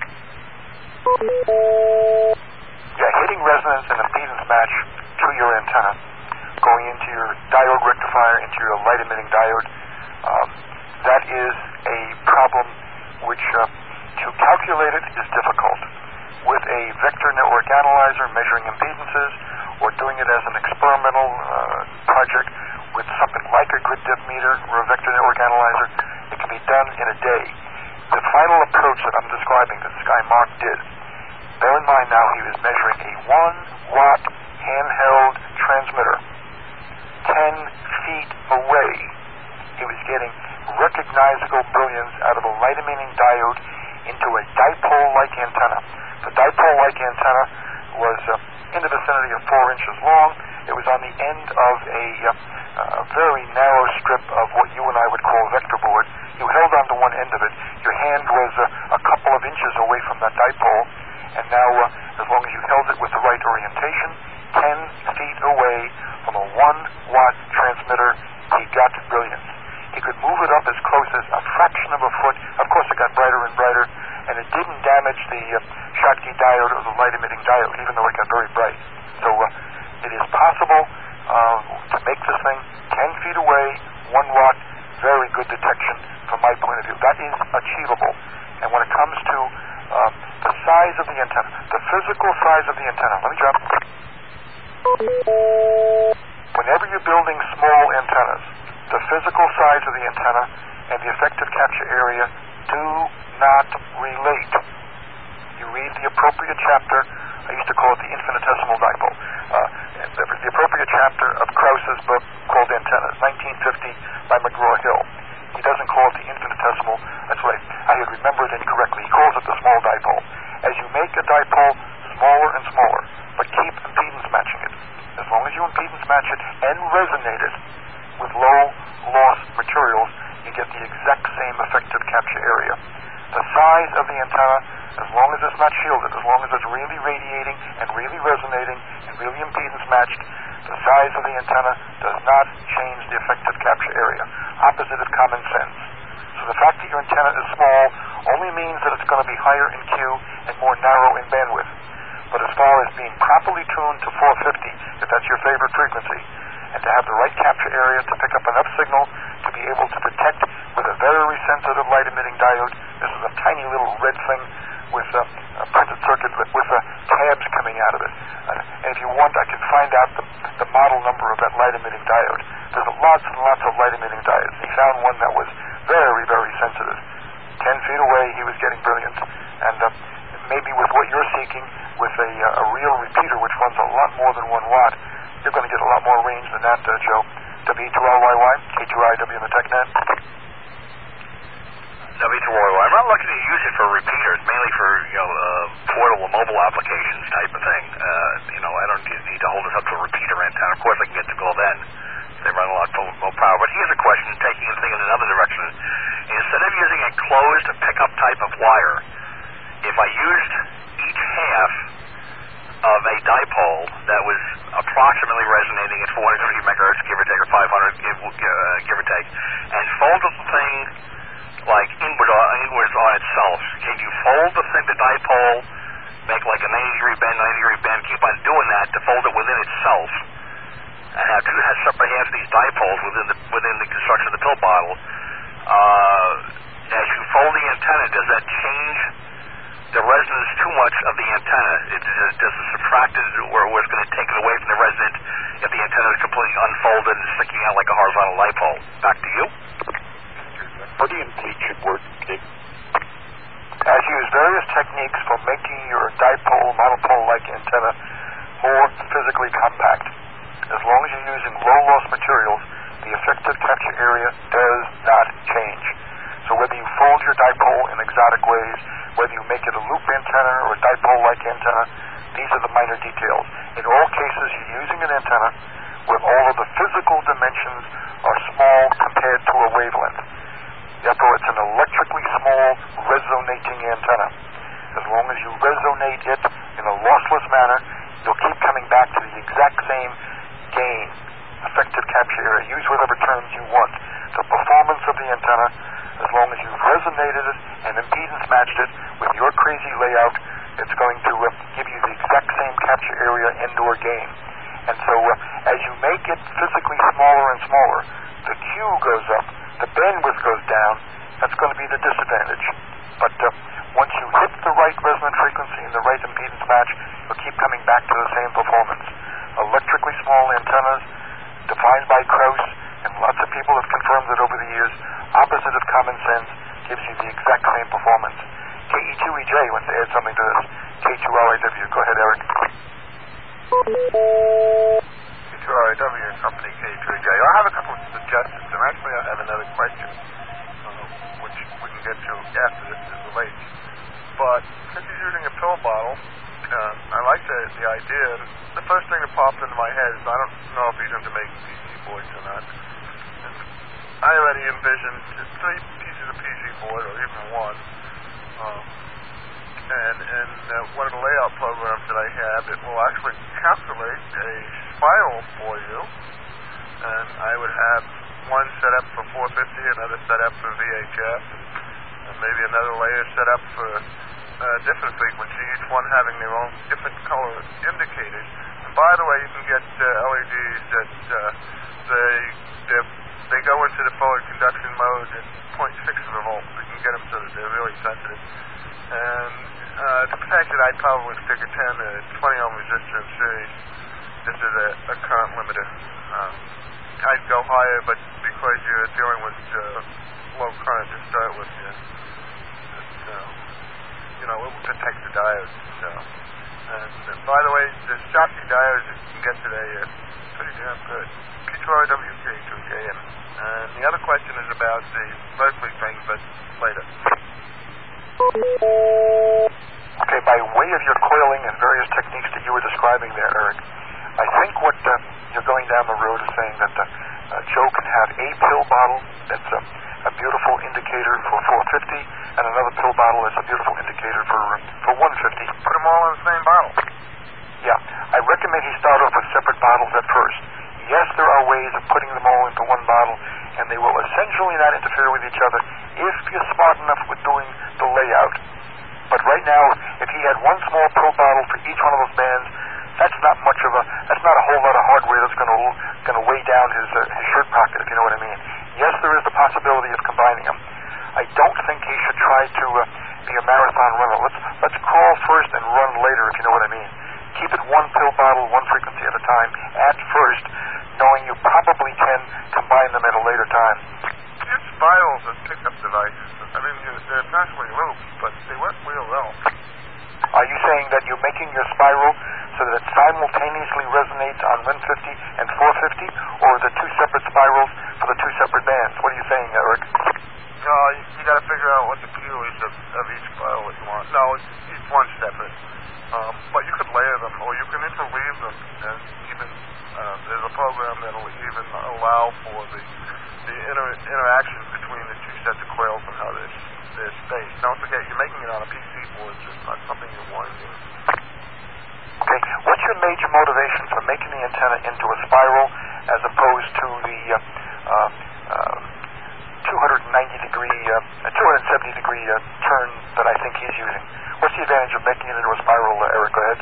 Yeah, hitting resonance and impedance match to your antenna, going into your diode rectifier, into your light-emitting diode, um, that is a problem which, uh, to calculate it is difficult. With a vector network analyzer measuring impedances, or doing it as an experimental uh, project with something like a grid depth meter or a vector network analyzer, it can be done in a day. The final approach that I'm describing that this guy Mark did, bear in mind now he was measuring a one watt handheld transmitter ten feet away. He was getting recognizable brilliance out of a light-emitting diode into a dipole-like antenna. The dipole-like antenna was uh, in the vicinity of four inches long. It was on the end of a, uh, a very narrow strip of what you and I would call vector board. You held onto one end of it. Your hand was uh, a couple of inches away from that dipole, and now, uh, as long as you held it with the right orientation, ten feet away from a one watt transmitter, he got brilliance. He could move it up as close as a fraction of a foot. Of course, it got brighter and brighter, and it didn't damage the uh, Schottky diode or the light-emitting diode, even though it got very bright. So uh, it is possible uh, to make this thing ten feet away, one watt, very good detection from my point of view. That is achievable. And when it comes to um, the size of the antenna, the physical size of the antenna, let me drop. Whenever you're building small antennas, the physical size of the antenna and the effective capture area do not relate. You read the appropriate chapter. I used to call it the infinitesimal dipole. Uh, the, the appropriate chapter of Krauss's book called Antennas, nineteen fifty, by McGraw-Hill. He doesn't call it the infinitesimal. That's right. I had remembered incorrectly. He calls it the small dipole. As you make a dipole smaller and smaller, but keep impedance matching it. As long as you impedance match it and resonate it with low loss materials, you get the exact same effective capture area. The size of the antenna, as long as it's not shielded, as long as it's really radiating and really resonating and really impedance matched, the size of the antenna does not change the effective capture area. Opposite of common sense. So the fact that your antenna is small only means that it's going to be higher in Q and more narrow in bandwidth. But as far as being properly tuned to four fifty, if that's your favorite frequency, and to have the right capture area to pick up enough signal to be able to detect with a very sensitive light-emitting diode. This is a tiny little red thing with a, a printed circuit with, with uh, tabs coming out of it. Uh, and if you want, I can find out the, the model number of that light-emitting diode. There's lots and lots of light-emitting diodes. He found one that was very, very sensitive. Ten feet away, he was getting brilliance. And uh, maybe with what you're seeking, with a, uh, a real repeater which runs a lot more than one watt, you're going to get a lot more range than that, uh, Joe. W two L Y Y, K two I W in the TechNet. W two L Y Y. I'm not looking to use it for repeaters, mainly for, you know, uh, portable mobile applications type of thing. Uh, you know, I don't need, need to hold this up to a repeater antenna. Of course, I can get to go then. They run a lot more power. But here's a question, taking the thing in another direction. Instead of using a closed pickup type of wire, if I used each half of a dipole that was approximately resonating at four hundred fifty megahertz, give or take, or five hundred, give, uh, give or take, and folded the thing like inward, uh, inwards on itself. Can you fold the thing, the dipole, make like a ninety degree bend, ninety degree bend, keep on doing that to fold it within itself, and have two separate halves of these dipoles within the within the construction of the pill bottle? Uh, as you fold the antenna, does that change the resonance too much of the antenna? It, does, does it subtract it, or was going to take it away from the resonance if the antenna is completely unfolded and sticking out like a horizontal dipole? Back to you. Pretty impatient word. As you use various techniques for making your dipole, monopole-like antenna more physically compact. As long as you're using low-loss materials, the effective capture area does not change. So whether you fold your dipole in exotic ways, whether you make it a loop antenna or a dipole-like antenna, these are the minor details. In all cases, you're using an antenna where all of the physical dimensions are small compared to a wavelength. Therefore, it's an electrically small resonating antenna. As long as you resonate it in a lossless manner, you'll keep coming back to the exact same gain, effective capture area. Use whatever terms you want. The performance of the antenna, as long as you've resonated it and impedance matched it with your crazy layout, it's going to uh, give you the exact same capture area and or gain. And so uh, as you make it physically smaller and smaller, the Q goes up, the bandwidth goes down. That's going to be the disadvantage. But uh, once you hit the right resonant frequency and the right impedance match, you'll keep coming back to the same performance. Electrically small antennas, defined by Krauss, and lots of people have confirmed it over the years, opposite of common sense, gives you the exact same performance. K E two E J wants to add something to this. K two L I W. Go ahead, Eric. K two L I W Company, K two E J. I have a couple of suggestions, and actually I have another question, uh, which we can get to after this is related. But since he's using a pill bottle, uh, I like the, the idea. The first thing that popped into my head is I don't know if he's into making P C boards or not. And I already envisioned three pieces of P C board, or even one. Um, and in uh, one of the layout programs that I have, it will actually calculate a spiral for you. And I would have one set up for four fifty, another set up for V H F, and maybe another layer set up for uh, different frequency, each one having their own different color indicators. And by the way, you can get uh, L E Ds that uh, they they go into the forward conduction mode at zero point six of a volt. You can get them so that they're really sensitive. And uh, to protect it, I'd probably stick a ten to twenty ohm resistor in series. This is a, a current limiter. Um, I'd go higher, but because you're dealing with uh, low current to start with, you So, you know, it protects the diodes. So, and, and by the way, the Schottky diodes that you can get today are pretty damn good. K two R W, K two J M. And the other question is about the Berkeley thing, but later. Okay, by way of your coiling and various techniques that you were describing there, Eric, I think what uh, you're going down the road is saying that uh, uh, Joe can have a pill bottle that's a, a beautiful indicator for four fifty, and another pill bottle that's a beautiful indicator for uh, for one fifty. Put them all in the same bottle. Yeah, I recommend he start off with separate bottles at first. Yes, there are ways of putting them all into one bottle, and they will essentially not interfere with each other if you're smart enough with doing the layout. But right now, if he had one small pill bottle for each one of those bands, that's not much of a, that's not a whole lot of hardware that's going to going to weigh down his uh, his shirt pocket, if you know what I mean. Yes, there is the possibility of combining them. I don't think he should try to uh, be a marathon runner. Let's let's crawl first and run later, if you know what I mean. Keep it one pill bottle, one frequency at a time at first, knowing you probably can combine them at a later time. These spirals are pickup devices. I mean, they're essentially loops, but they work real well. Are you saying that you're making your spiral so that it simultaneously resonates on one fifty and four fifty, or are there two separate spirals for the two separate bands? What are you saying, Eric? No, you, you got to figure out what the Q is of, of each spiral that you want. No, it's each one separate. Um, but you could layer them, or you can interweave them, and even uh, there's a program that'll even allow for the the inter interactions between the two sets of coils and how they're, they're spaced. Don't forget, you're making it on a P C board, so it's not something you're winding. Okay, what's your major motivation for making the antenna into a spiral as opposed to the uh, uh, uh, two hundred ninety degree, uh, two hundred seventy degree uh, turn that I think he's using? What's the advantage of making it into a spiral, uh, Eric? Go ahead.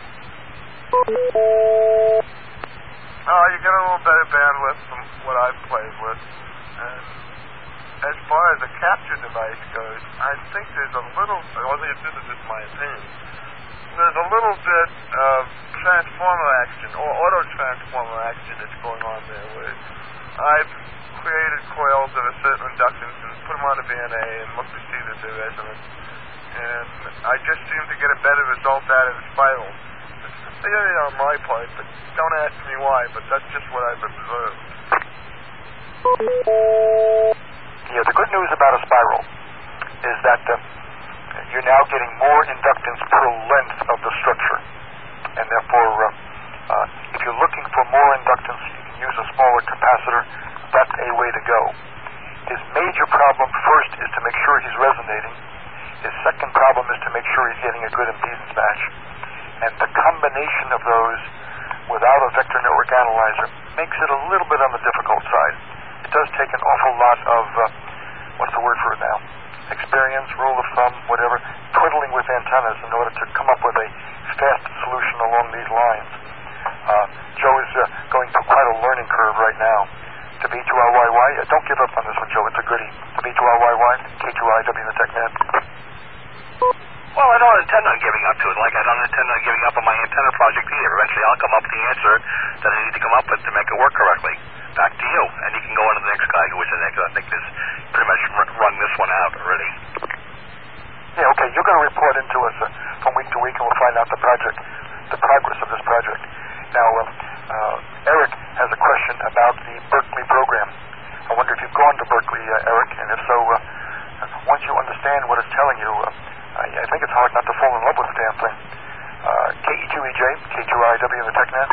Uh, you get a little better bandwidth from what I've played with. And as far as a capture device goes, I think there's a little, well, this is just my opinion, there's a little bit of transformer action, or auto-transformer action that's going on there, where I've created coils of a certain inductance and put them on a V N A and look to see that they're resonant. And I just seem to get a better result out of the spiral. It's a theory on my part, but don't ask me why, but that's just what I've observed. Yeah, the good news about a spiral is that uh, you're now getting more inductance per length of the structure. And therefore, uh, uh, if you're looking for more inductance, you can use a smaller capacitor. That's a way to go. His major problem first is to make sure he's resonating. His second problem is to make sure he's getting a good impedance match. And the combination of those without a vector network analyzer makes it a little bit on the difficult side. It does take an awful lot of, uh, what's the word for it now? Experience, rule of thumb, whatever, twiddling with antennas in order to come up with a fast solution along these lines. Uh, Joe is uh, going through quite a learning curve right now. To B two R Y Y, uh, don't give up on this one, Joe. It's a goodie. To B two R Y Y, K two R I W in the TechNet. Well, I don't intend on giving up to it, like I don't intend on giving up on my antenna project either. Eventually I'll come up with the answer that I need to come up with to make it work correctly. Back to you. And you can go on to the next guy who was in there, because I think this pretty much run this one out already. Yeah, okay. You're going to report into us uh, from week to week, and we'll find out the project, the progress of this project. Now, uh, uh, Eric has a question about the Berkeley program. I wonder if you've gone to Berkeley, uh, Eric, and if so, uh, once you understand what it's telling you, uh, I, I think it's hard not to fall in love with the damn thing. Uh, K E two E J, K two R I W in the TechNet.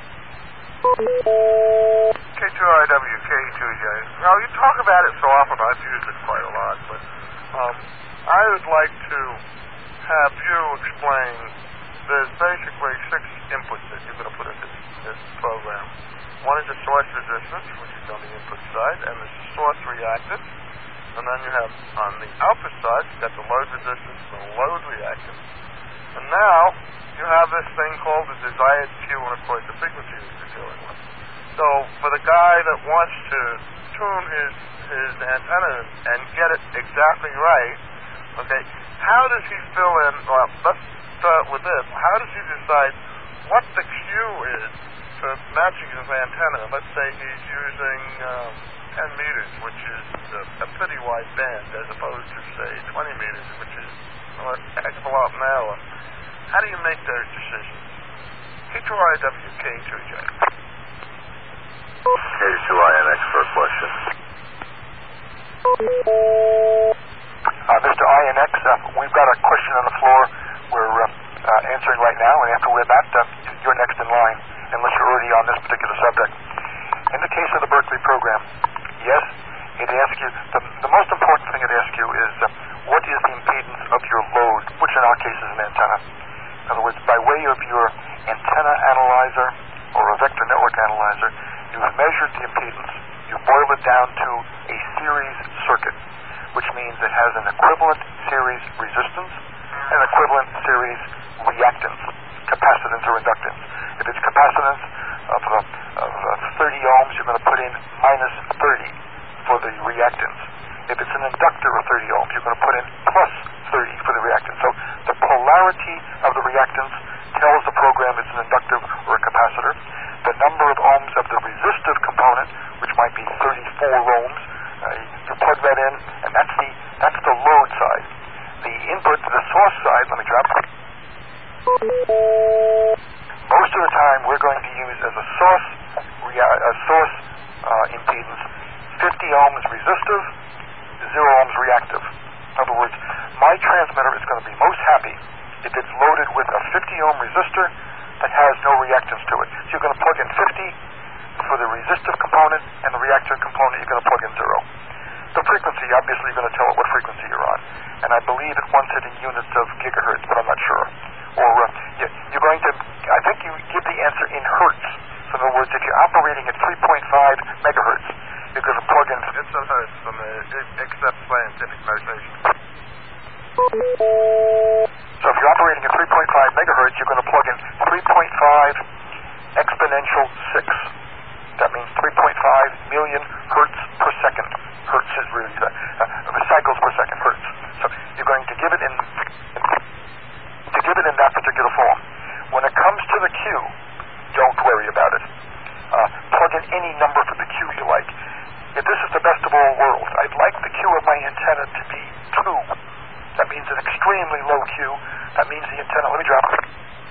K two R I W, K E two E J. Now, you talk about it so often, I've used it quite a lot, but um, I would like to have you explain, there's basically six inputs that you're going to put into this program. One is the source resistance, which is on the input side, and the source reactance. And then you have, on the output side, you've got the load resistance and the load reactance. And now, you have this thing called the desired Q, and of course the frequency that you're dealing with. So, for the guy that wants to tune his, his antenna and get it exactly right, okay, how does he fill in, well, let's start with this. How does he decide what the Q is for matching his antenna? Let's say he's using um, ten meters, which is a, a pretty wide band as opposed to, say, twenty meters, which is a heck of a lot an hour. How do you make those decisions? K two R I W, K two J. K two I N X, first question. Uh, Mister I N X, uh, we've got a question on the floor we're uh, uh, answering right now, and after we're that, uh, you're next in line, unless you're already on this particular subject. In the case of the Berkeley program, yes, it asks you, the, the most important thing it asks you is uh, what is the impedance of your load, which in our case is an antenna. In other words, by way of your antenna analyzer or a vector network analyzer, you've measured the impedance, you boil it down to a series circuit, which means it has an equivalent series resistance and equivalent series reactance, capacitance or inductance. If it's capacitance of, uh, of uh, thirty ohms, you're going to put in minus thirty for the reactance. If it's an inductor of thirty ohms, you're going to put in plus thirty for the reactance. So the polarity of the reactance tells the program it's an inductive or a capacitor. The number of ohms of the resistive component, which might be thirty-four ohms, uh, you plug that in, and that's the that's the load side. The input to the source side, let me drop. Most of the time, we're going to use as a source rea- a source uh, impedance fifty ohms resistive, zero ohms reactive. In other words, my transmitter is going to be most happy if it's loaded with a fifty ohm resistor that has no reactance to it. So you're going to plug in fifty for the resistive component, and the reactive component you're going to plug in zero. The frequency, obviously, you're going to tell it what frequency you're on. And I believe it wants it in units of gigahertz, but I'm not sure. Or uh, you're going to, I think you give the answer in hertz. So in other words, if you're operating at three point five megahertz, you're going to plug in... It's a hertz from the accept scientific notation. So if you're operating at three point five megahertz, you're going to plug in three point five exponential six. That means three point five million hertz per second. Hertz is really the uh, cycles per second, hertz. So you're going to give it in, in to give it in that particular form. When it comes to the Q, don't worry about it. Uh, plug in any number for the Q you like. If this is the best of all worlds, I'd like the Q of my antenna to be two. That means an extremely low Q. That means the antenna, let me drop it.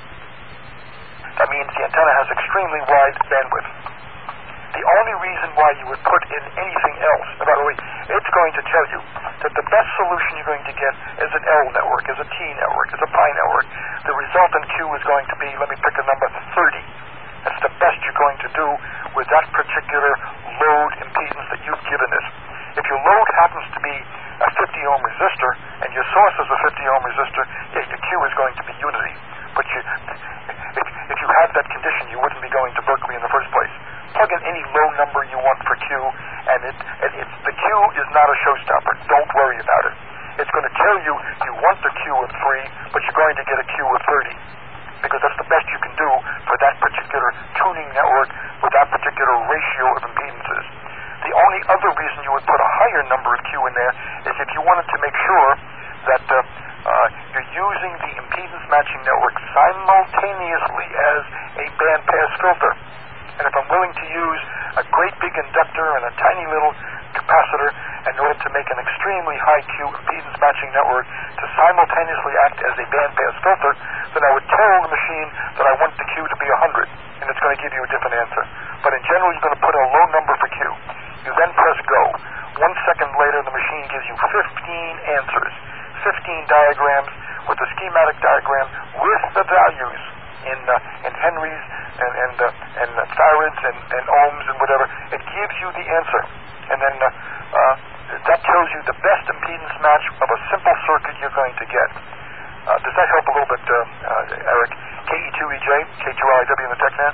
That means the antenna has extremely wide bandwidth. The only reason why you would put in anything else, and by the way, it's going to tell you that the best solution you're going to get is an L network, is a T network, is a pi network. The resultant Q is going to be, let me pick a number, thirty. That's the best you're going to do with that particular load impedance that you've given it. If your load happens to be a fifty ohm resistor, and your source is a fifty ohm resistor, yeah, your Q is going to be unity. But you, if, if you had that condition, you wouldn't be going to Berkeley in the first place. Plug in any low number you want for Q, and it, it, it, the Q is not a showstopper. Don't worry about it. It's going to tell you you want the Q of three, but you're going to get a Q of thirty, because that's the best you can do for that particular tuning network with that particular ratio of impedances. The only other reason you would put a higher number of Q in there is if you wanted to make sure that uh, uh, you're using the impedance matching network simultaneously as a bandpass filter. And if I'm willing to use a great big inductor and a tiny little capacitor in order to make an extremely high Q impedance matching network to simultaneously act as a bandpass filter, then I would tell the machine that I want the Q to be one hundred, and it's going to give you a different answer. But in general, you're going to put a low number for Q. You then press go. One second later, the machine gives you fifteen answers, fifteen diagrams with the schematic diagram with the values in uh, in Henrys and and uh, and uh, farads and, and ohms and whatever. It gives you the answer, and then uh, uh, that tells you the best impedance match of a simple circuit you're going to get. Uh, does that help a little bit, uh, uh, Eric? K E two E J, K two R I W in the TechNet?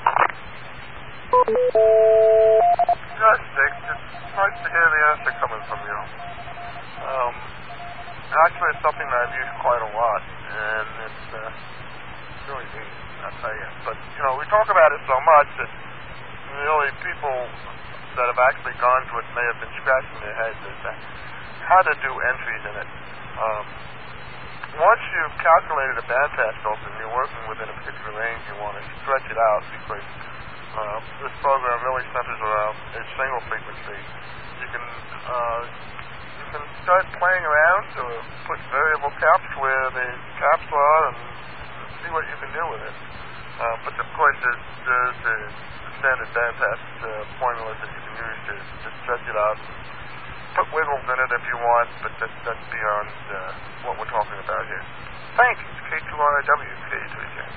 Yes, Dick. It's nice to hear the answer coming from you. Um, actually, it's something that I've used quite a lot, and it's uh, really neat, I'll tell you. But, you know, we talk about it so much that really people that have actually gone to it may have been scratching their heads as to how to do entries in it. Um, once you've calculated a bandpass filter and you're working within a particular range, you want to stretch it out because uh, this program really centers around a single frequency. You can uh, you can start playing around or put variable caps where the caps are and see what you can do with it. Uh, but of course, there's, there's the standard bandpass uh, formulas that you can use to, to stretch it out. Put wiggles in it if you want, but that, that's beyond uh, what we're talking about here. Thanks. K two R W, K three J.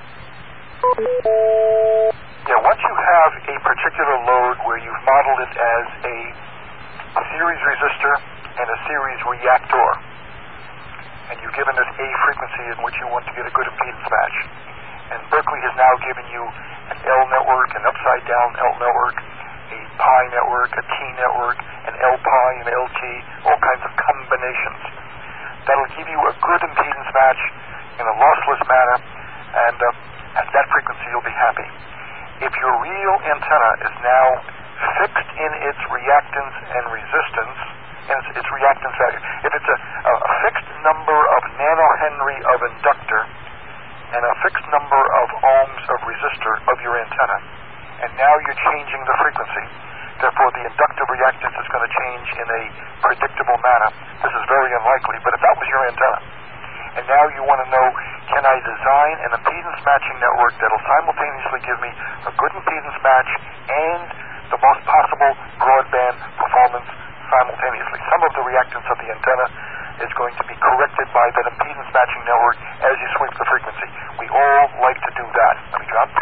Yeah, once you have a particular load where you've modeled it as a series resistor and a series reactor, and you've given it a frequency in which you want to get a good impedance match, and Berkeley has now given you an L network, an upside-down L network, a pi network, a T network, an L pi, an L T, all kinds of combinations. That'll give you a good impedance match in a lossless manner, and uh, at that frequency you'll be happy. If your real antenna is now fixed in its reactance and resistance, and its, its reactance value, if it's a, a, a fixed number of nanohenry of inductor and a fixed number of ohms of resistor of your antenna, and now you're changing the frequency, therefore the inductive reactance is going to change in a predictable manner. This is very unlikely, but if that was your antenna, and now you want to know, can I design an impedance matching network that'll simultaneously give me a good impedance match and the most possible broadband performance simultaneously? Some of the reactance of the antenna is going to be corrected by that impedance matching network as you sweep the frequency. We all like to do that. Let me drop.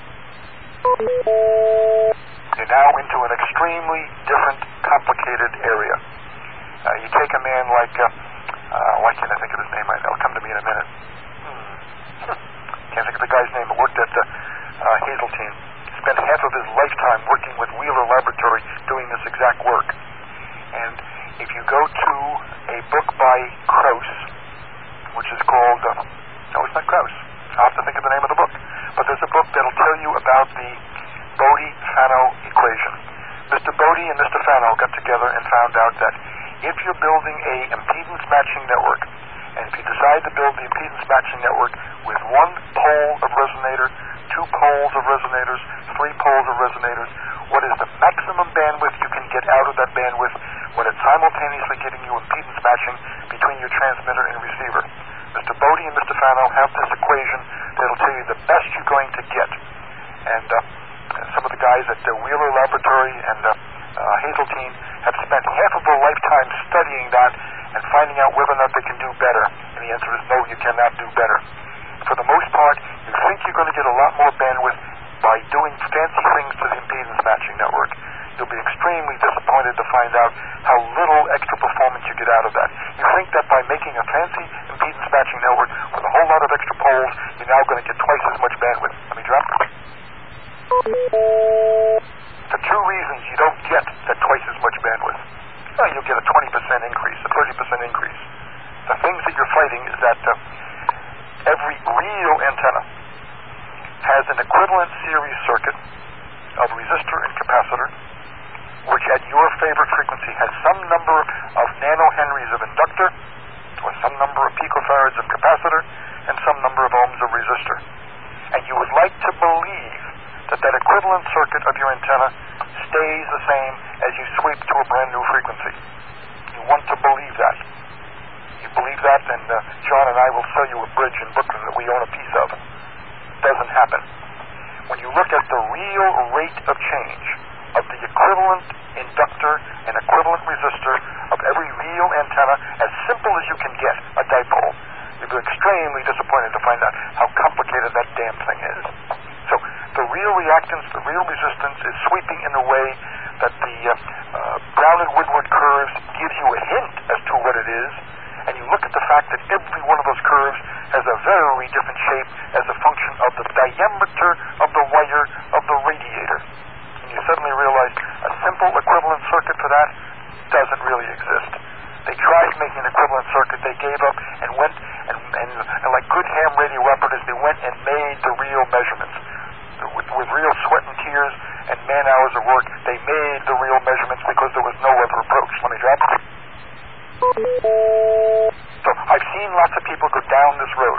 You're now into an extremely different, complicated area. Uh, you take a man like, uh, uh, why can't I think of his name right now? It'll come to me in a minute. Hmm. Can't think of the guy's name that worked at uh, uh, Hazeltine. Spent half of his lifetime working with Wheeler Laboratory doing this exact work. And if you go to a book by Krauss, which is called, uh, no, it's not Krauss. I'll have to think of the name of the book. But there's a book that'll tell you about the Bode-Fano equation. Mister Bode and Mister Fano got together and found out that if you're building a impedance matching network, and if you decide to build the impedance matching network with one pole of resonator, two poles of resonators, three poles of resonators, what is the maximum bandwidth you can get out of that bandwidth when it's simultaneously giving you impedance matching between your transmitter and receiver? Mister Bode and Mister Fano have this equation that'll tell you the best you're going to get. And uh, some of the guys at the Wheeler Laboratory and uh, uh, Hazeltine have spent half of their lifetime studying that and finding out whether or not they can do better. And the answer is no, you cannot do better. For the most part, you think you're going to get a lot more bandwidth by doing fancy things to the impedance matching network. You'll be extremely disappointed to find out how little extra performance you get out of that. You think that by making a fancy impedance matching network with a whole lot of extra poles, you're now going to get twice as much bandwidth. Let me drop. The two reasons you don't get that twice as much bandwidth. Well, you'll get a twenty percent increase, a thirty percent increase. The things that you're fighting is that uh, every real antenna has an equivalent series circuit of resistor and capacitor, which at your favorite frequency has some number of nanohenries of inductor, or some number of picofarads of capacitor, and some number of ohms of resistor. And you would like to believe that that equivalent circuit of your antenna stays the same as you sweep to a brand new frequency. You want to believe that. You believe that, and uh, John and I will sell you a bridge in Brooklyn that we own a piece of. Doesn't happen. When you look at the real rate of change of the equivalent inductor and equivalent resistor of every real antenna, as simple as you can get, a dipole, you'll be extremely disappointed to find out how complicated that damn thing is. So the real reactance, the real resistance is sweeping in a way that the uh, uh, Brown and Woodward curves gives you a hint as to what it is, and you look at the fact that every one of those curves has a very different shape as a function of the diameter of the wire of the radiator. And you suddenly realize a simple equivalent circuit for that doesn't really exist. They tried making an equivalent circuit, they gave up and went, and, and, and like good ham radio operators, they went and made the real measurements. With, with real sweat and tears and man hours of work, they made the real measurements because there was no other approach. Let me drop it. So I've seen lots of people go down this road,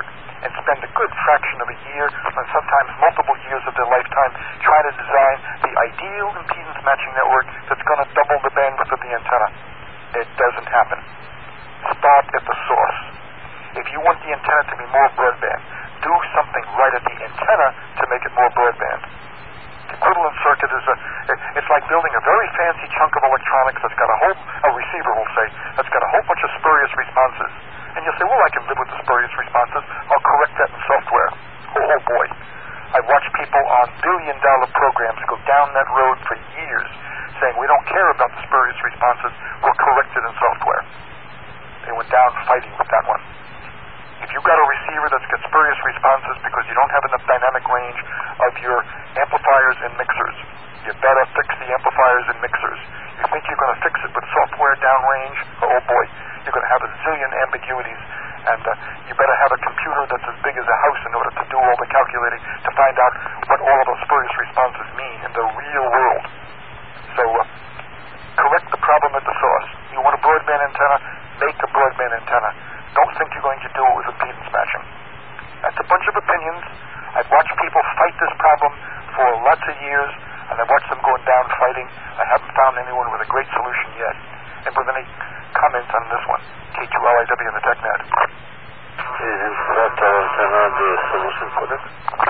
and spend a good fraction of a year, and sometimes multiple years of their lifetime, trying to design the ideal impedance matching network that's going to double the bandwidth of the antenna. It doesn't happen. Start at the source. If you want the antenna to be more broadband, do something right at the antenna to make it more broadband. The equivalent circuit is a, it's like building a very fancy chunk of electronics that's got a whole, a receiver will say, that's got a whole bunch of spurious responses. And you'll say, well, I can live with the spurious responses. I'll correct that in software. Oh, boy. I've watched people on billion-dollar programs go down that road for years saying, we don't care about the spurious responses. We'll correct it in software. They went down fighting with that one. If you've got a receiver that's got spurious responses because you don't have enough dynamic range of your amplifiers and mixers, you better fix the amplifiers and mixers. You think you're going to fix it with software downrange? Oh boy, you're going to have a zillion ambiguities, and uh, you better have a computer that's as big as a house in order to do all the calculating to find out what all of those spurious responses mean in the real world. So uh, correct the problem at the source. You want a broadband antenna? Make a broadband antenna. Don't think you're going to do it with impedance matching. That's a bunch of opinions. I've watched people fight this problem for lots of years, and I've watched them going down fighting. I haven't found anyone with a great solution yet. And with any comments on this one, K two L I W and the TechNet. Is fractal antenna the solution for this?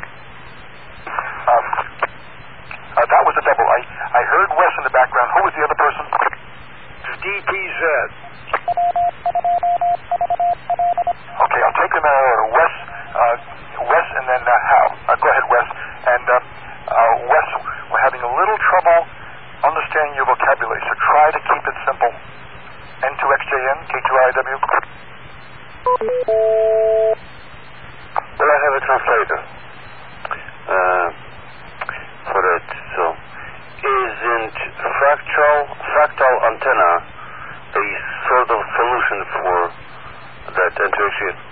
Um, uh, that was a double. I, I heard Wes in the background. Who was the other person? D T Z. Okay, I'll take them out. Wes, uh, Wes, and then uh, Hal. Uh, go ahead, Wes. And uh, uh, Wes, we're having a little trouble understanding your vocabulary, so try to keep it simple. N two X J N, K two I W. Well, I have a translator uh, for it. So, isn't fractal fractal antenna a sort of solution for that N two X J N?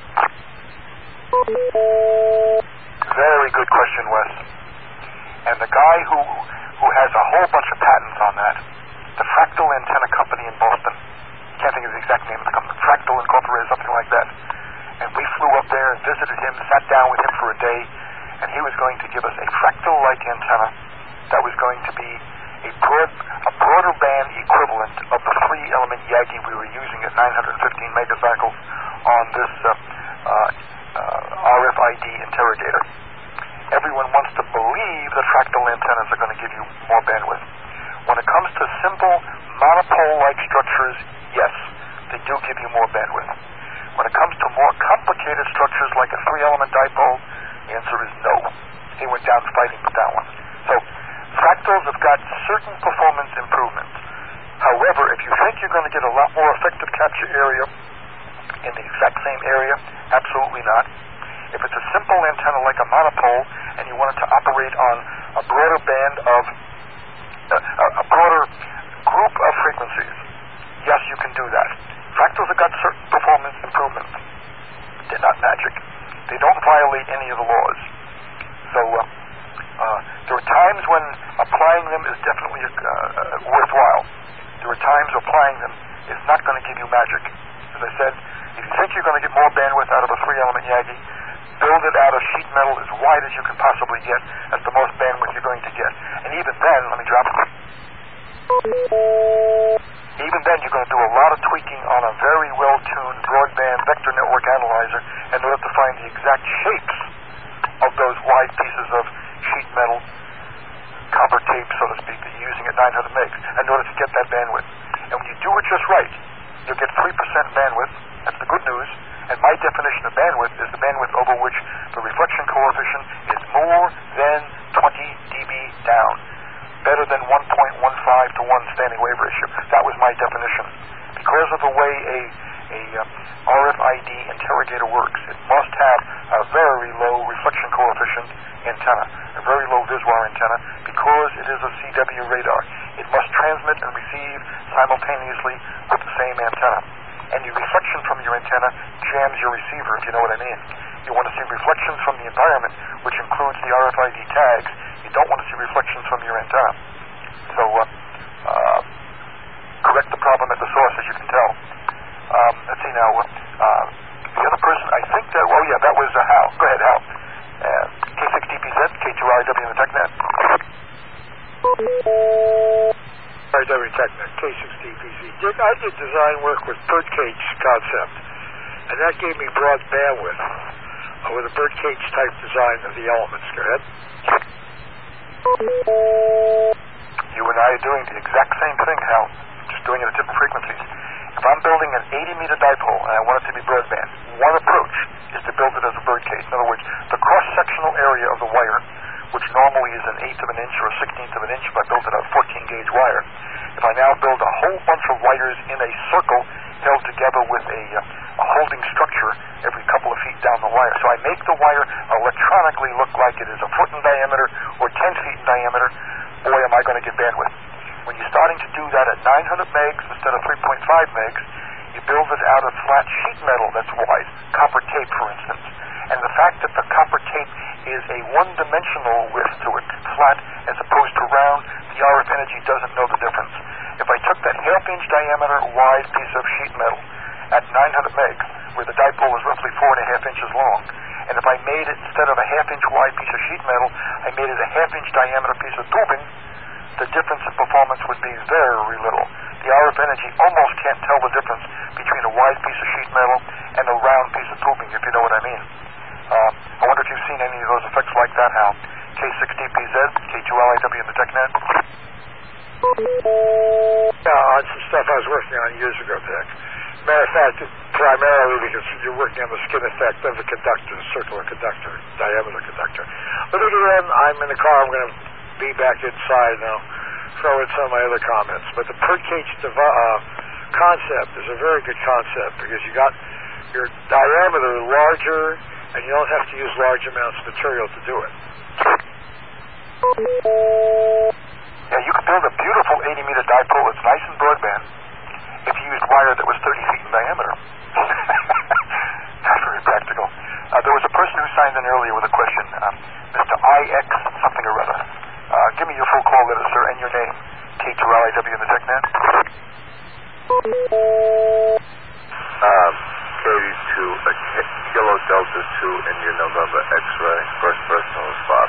Very good question, Wes. And the guy who who has a whole bunch of patents on that, the Fractal Antenna Company in Boston. Can't think of the exact name of the company. Fractal Incorporated, something like that. And we flew up there and visited him, sat down with him for a day, and he was going to give us a fractal-like antenna that was going to be a broad, a broader band equivalent of the three-element Yagi we were using at nine hundred fifteen megacycles on this uh, uh, uh, R F I D interrogator. Everyone wants to believe that fractal antennas are going to give you more bandwidth. When it comes to simple monopole-like structures, yes, they do give you more bandwidth. When it comes to more complicated structures like a three-element dipole, the answer is no. He went down fighting with that one. So fractals have got certain performance improvements. However, if you think you're going to get a lot more effective capture area in the exact same area, absolutely not. If it's a simple antenna like a monopole and you want it to operate on a broader band of uh, a broader group of frequencies, yes, you can do that. Fractals have got certain performance improvements. They're not magic. They don't violate any of the laws. So uh, uh, there are times when applying them is definitely uh, uh, worthwhile. There are times applying them is not going to give you magic. As I said, if you think you're going to get more bandwidth out of a three-element Yagi, build it out of sheet metal as wide as you can possibly get. That's the most bandwidth you're going to get. And even then, let me drop it. Even then, you're going to do a lot of tweaking on a very well-tuned broadband vector network analyzer in order to find the exact shapes of those wide pieces of sheet metal, copper tape, so to speak, that you're using at nine hundred megs in order to get that bandwidth. And when you do it just right, you'll get three percent bandwidth. That's the good news. And my definition of bandwidth is the bandwidth over which the reflection coefficient is more than twenty decibels down. Better than one point one five to one standing wave ratio. That was my definition. Because of the way a, a uh, R F I D interrogator works, it must have a very low reflection coefficient antenna, a very low Viswar antenna, because it is a C W radar. It must transmit and receive simultaneously with the same antenna. Any reflection from your antenna jams your receiver, if you know what I mean. You want to see reflections from the environment, which includes the R F I D tags. You don't want to see reflections from your antenna. So, uh, uh, correct the problem at the source, as you can tell. Um, let's see now. Uh, the other person, I think that, oh yeah, that was uh, Hal. W TechNet, K six D P Z. Dick, I did design work with birdcage concept, and that gave me broad bandwidth uh, with a birdcage type design of the elements. Go ahead. You and I are doing the exact same thing, Hal, just doing it at different frequencies. If I'm building an eighty meter dipole and I want it to be broadband, one approach is to build it as a birdcage. In other words, the cross-sectional area of the wire, which normally is an eighth of an inch or a sixteenth of an inch if I built it out of fourteen gauge wire. If I now build a whole bunch of wires in a circle held together with a, uh, a holding structure every couple of feet down the wire. So I make the wire electronically look like it is a foot in diameter or ten feet in diameter. Boy, am I going to get bandwidth. When you're starting to do that at nine hundred megs instead of three point five megs, you build it out of flat sheet metal that's wide, copper tape, for instance. And the fact that the copper tape is a one-dimensional width to it, flat, as opposed to round, the R F energy doesn't know the difference. If I took that half-inch diameter wide piece of sheet metal at nine hundred megs, where the dipole is roughly four and a half inches long, and if I made it, instead of a half-inch wide piece of sheet metal, I made it a half-inch diameter piece of tubing, the difference in performance would be very little. The R F energy almost can't tell the difference between a wide piece of sheet metal and a round piece of tubing, if you know what I mean. Uh, I wonder if you've seen any of those effects like that, Hal. K six D P Z, K two L I W in the TechNet. Yeah, on some stuff I was working on years ago, Dick. Matter of fact, primarily because you're working on the skin effect of the conductor, the circular conductor, diameter conductor. But again, I'm in the car. I'm going to be back inside now, throw in some of my other comments. But the birdcage dev- uh, concept is a very good concept because you got your diameter larger, and you don't have to use large amounts of material to do it. Yeah, you could build a beautiful eighty meter dipole that's nice and broadband if you used wire that was thirty feet in diameter. Not very practical. Uh, there was a person who signed in earlier with a question, uh, Mister I X something or other. Uh, give me your full call letter, sir, and your name. K two L I W in the TechNet. Um, K two, uh, Kilo Delta two in your November X-ray. First person was Bob.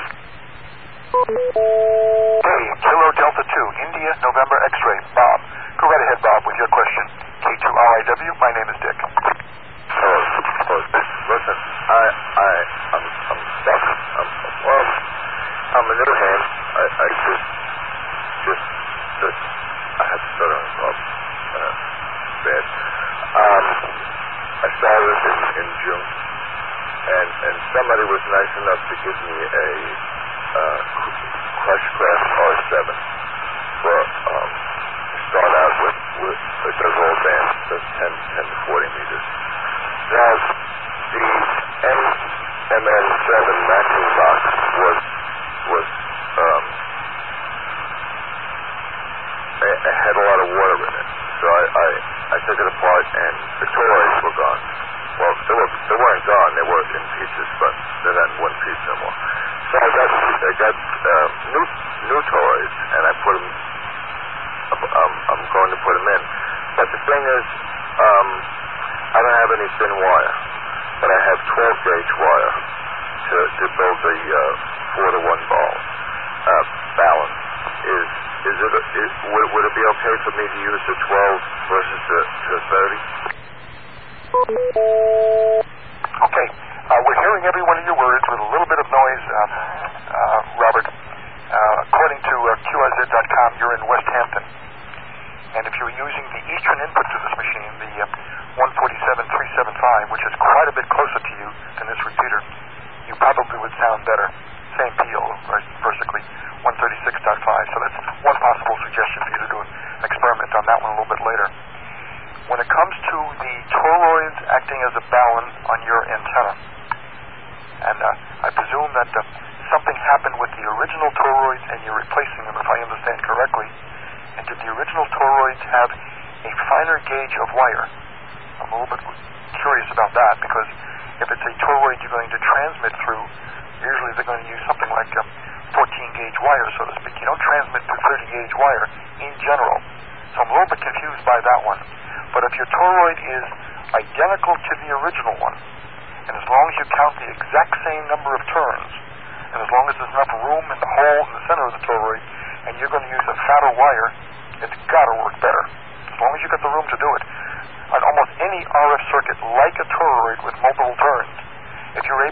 Hey, Kilo Delta two, India, November X-ray, Bob. Go right ahead, Bob, with your question. K two L I W, my name is Dick. Hello, hello. Listen, I, I, I'm, I'm stuck. I'm, well, I'm a new hand. I, I just, just, just, I have stuttering problem. Uh, bad. Um, I started in, in June, and, and somebody was nice enough to give me a uh, Crushcraft R seven for, um, to start out with, with, it does all bands, it does ten, ten to forty meters. Now, the M M seven matching box was, was, um, it, it had a lot of water in it. So I, I, I took it apart and the toroids were gone. Well, they, were, they weren't gone, they were in pieces, but they're not in one piece anymore. So I got, I got uh, new, new toroids, and I put them, um, I'm going to put them in. But the thing is, um, I don't have any thin wire, but I have twelve gauge wire to, to build the uh, four to one ball uh, balance. Is is it is, would, would it be okay for me to use the twelve versus the, the thirty? Okay, uh, we're hearing every one of your words with a little bit of noise, uh, uh, Robert. Uh, according to uh, Q R Z dot com, you're in West Hampton. And if you were using the Eastern input to this machine, the uh, one forty-seven three seventy-five, which is quite a bit closer to you than this repeater, you probably would sound better. Same P O, right, basically, one thirty-six point five. So that's one possible suggestion for you to do an experiment on that one a little bit later. When it comes to the toroids acting as a balun on your antenna, and uh, I presume that uh, something happened with the original toroids and you're replacing them, if I understand correctly. And did the original toroids have a finer gauge of wire? I'm a little bit curious about that, because if it's a toroid you're going to transmit through, usually they're going to use something like um, fourteen gauge wire, so to speak. You don't transmit through thirty gauge wire in general. So I'm a little bit confused by that one. But if your toroid is identical to the original one, and as long as you count the exact same number of turns, and as long as there's enough room in the hole in the center of the toroid, and you're going to use a fatter wire It's got to work better, as long as you got the room to do it. On almost any R F circuit, like a toroid with multiple turns, if you're able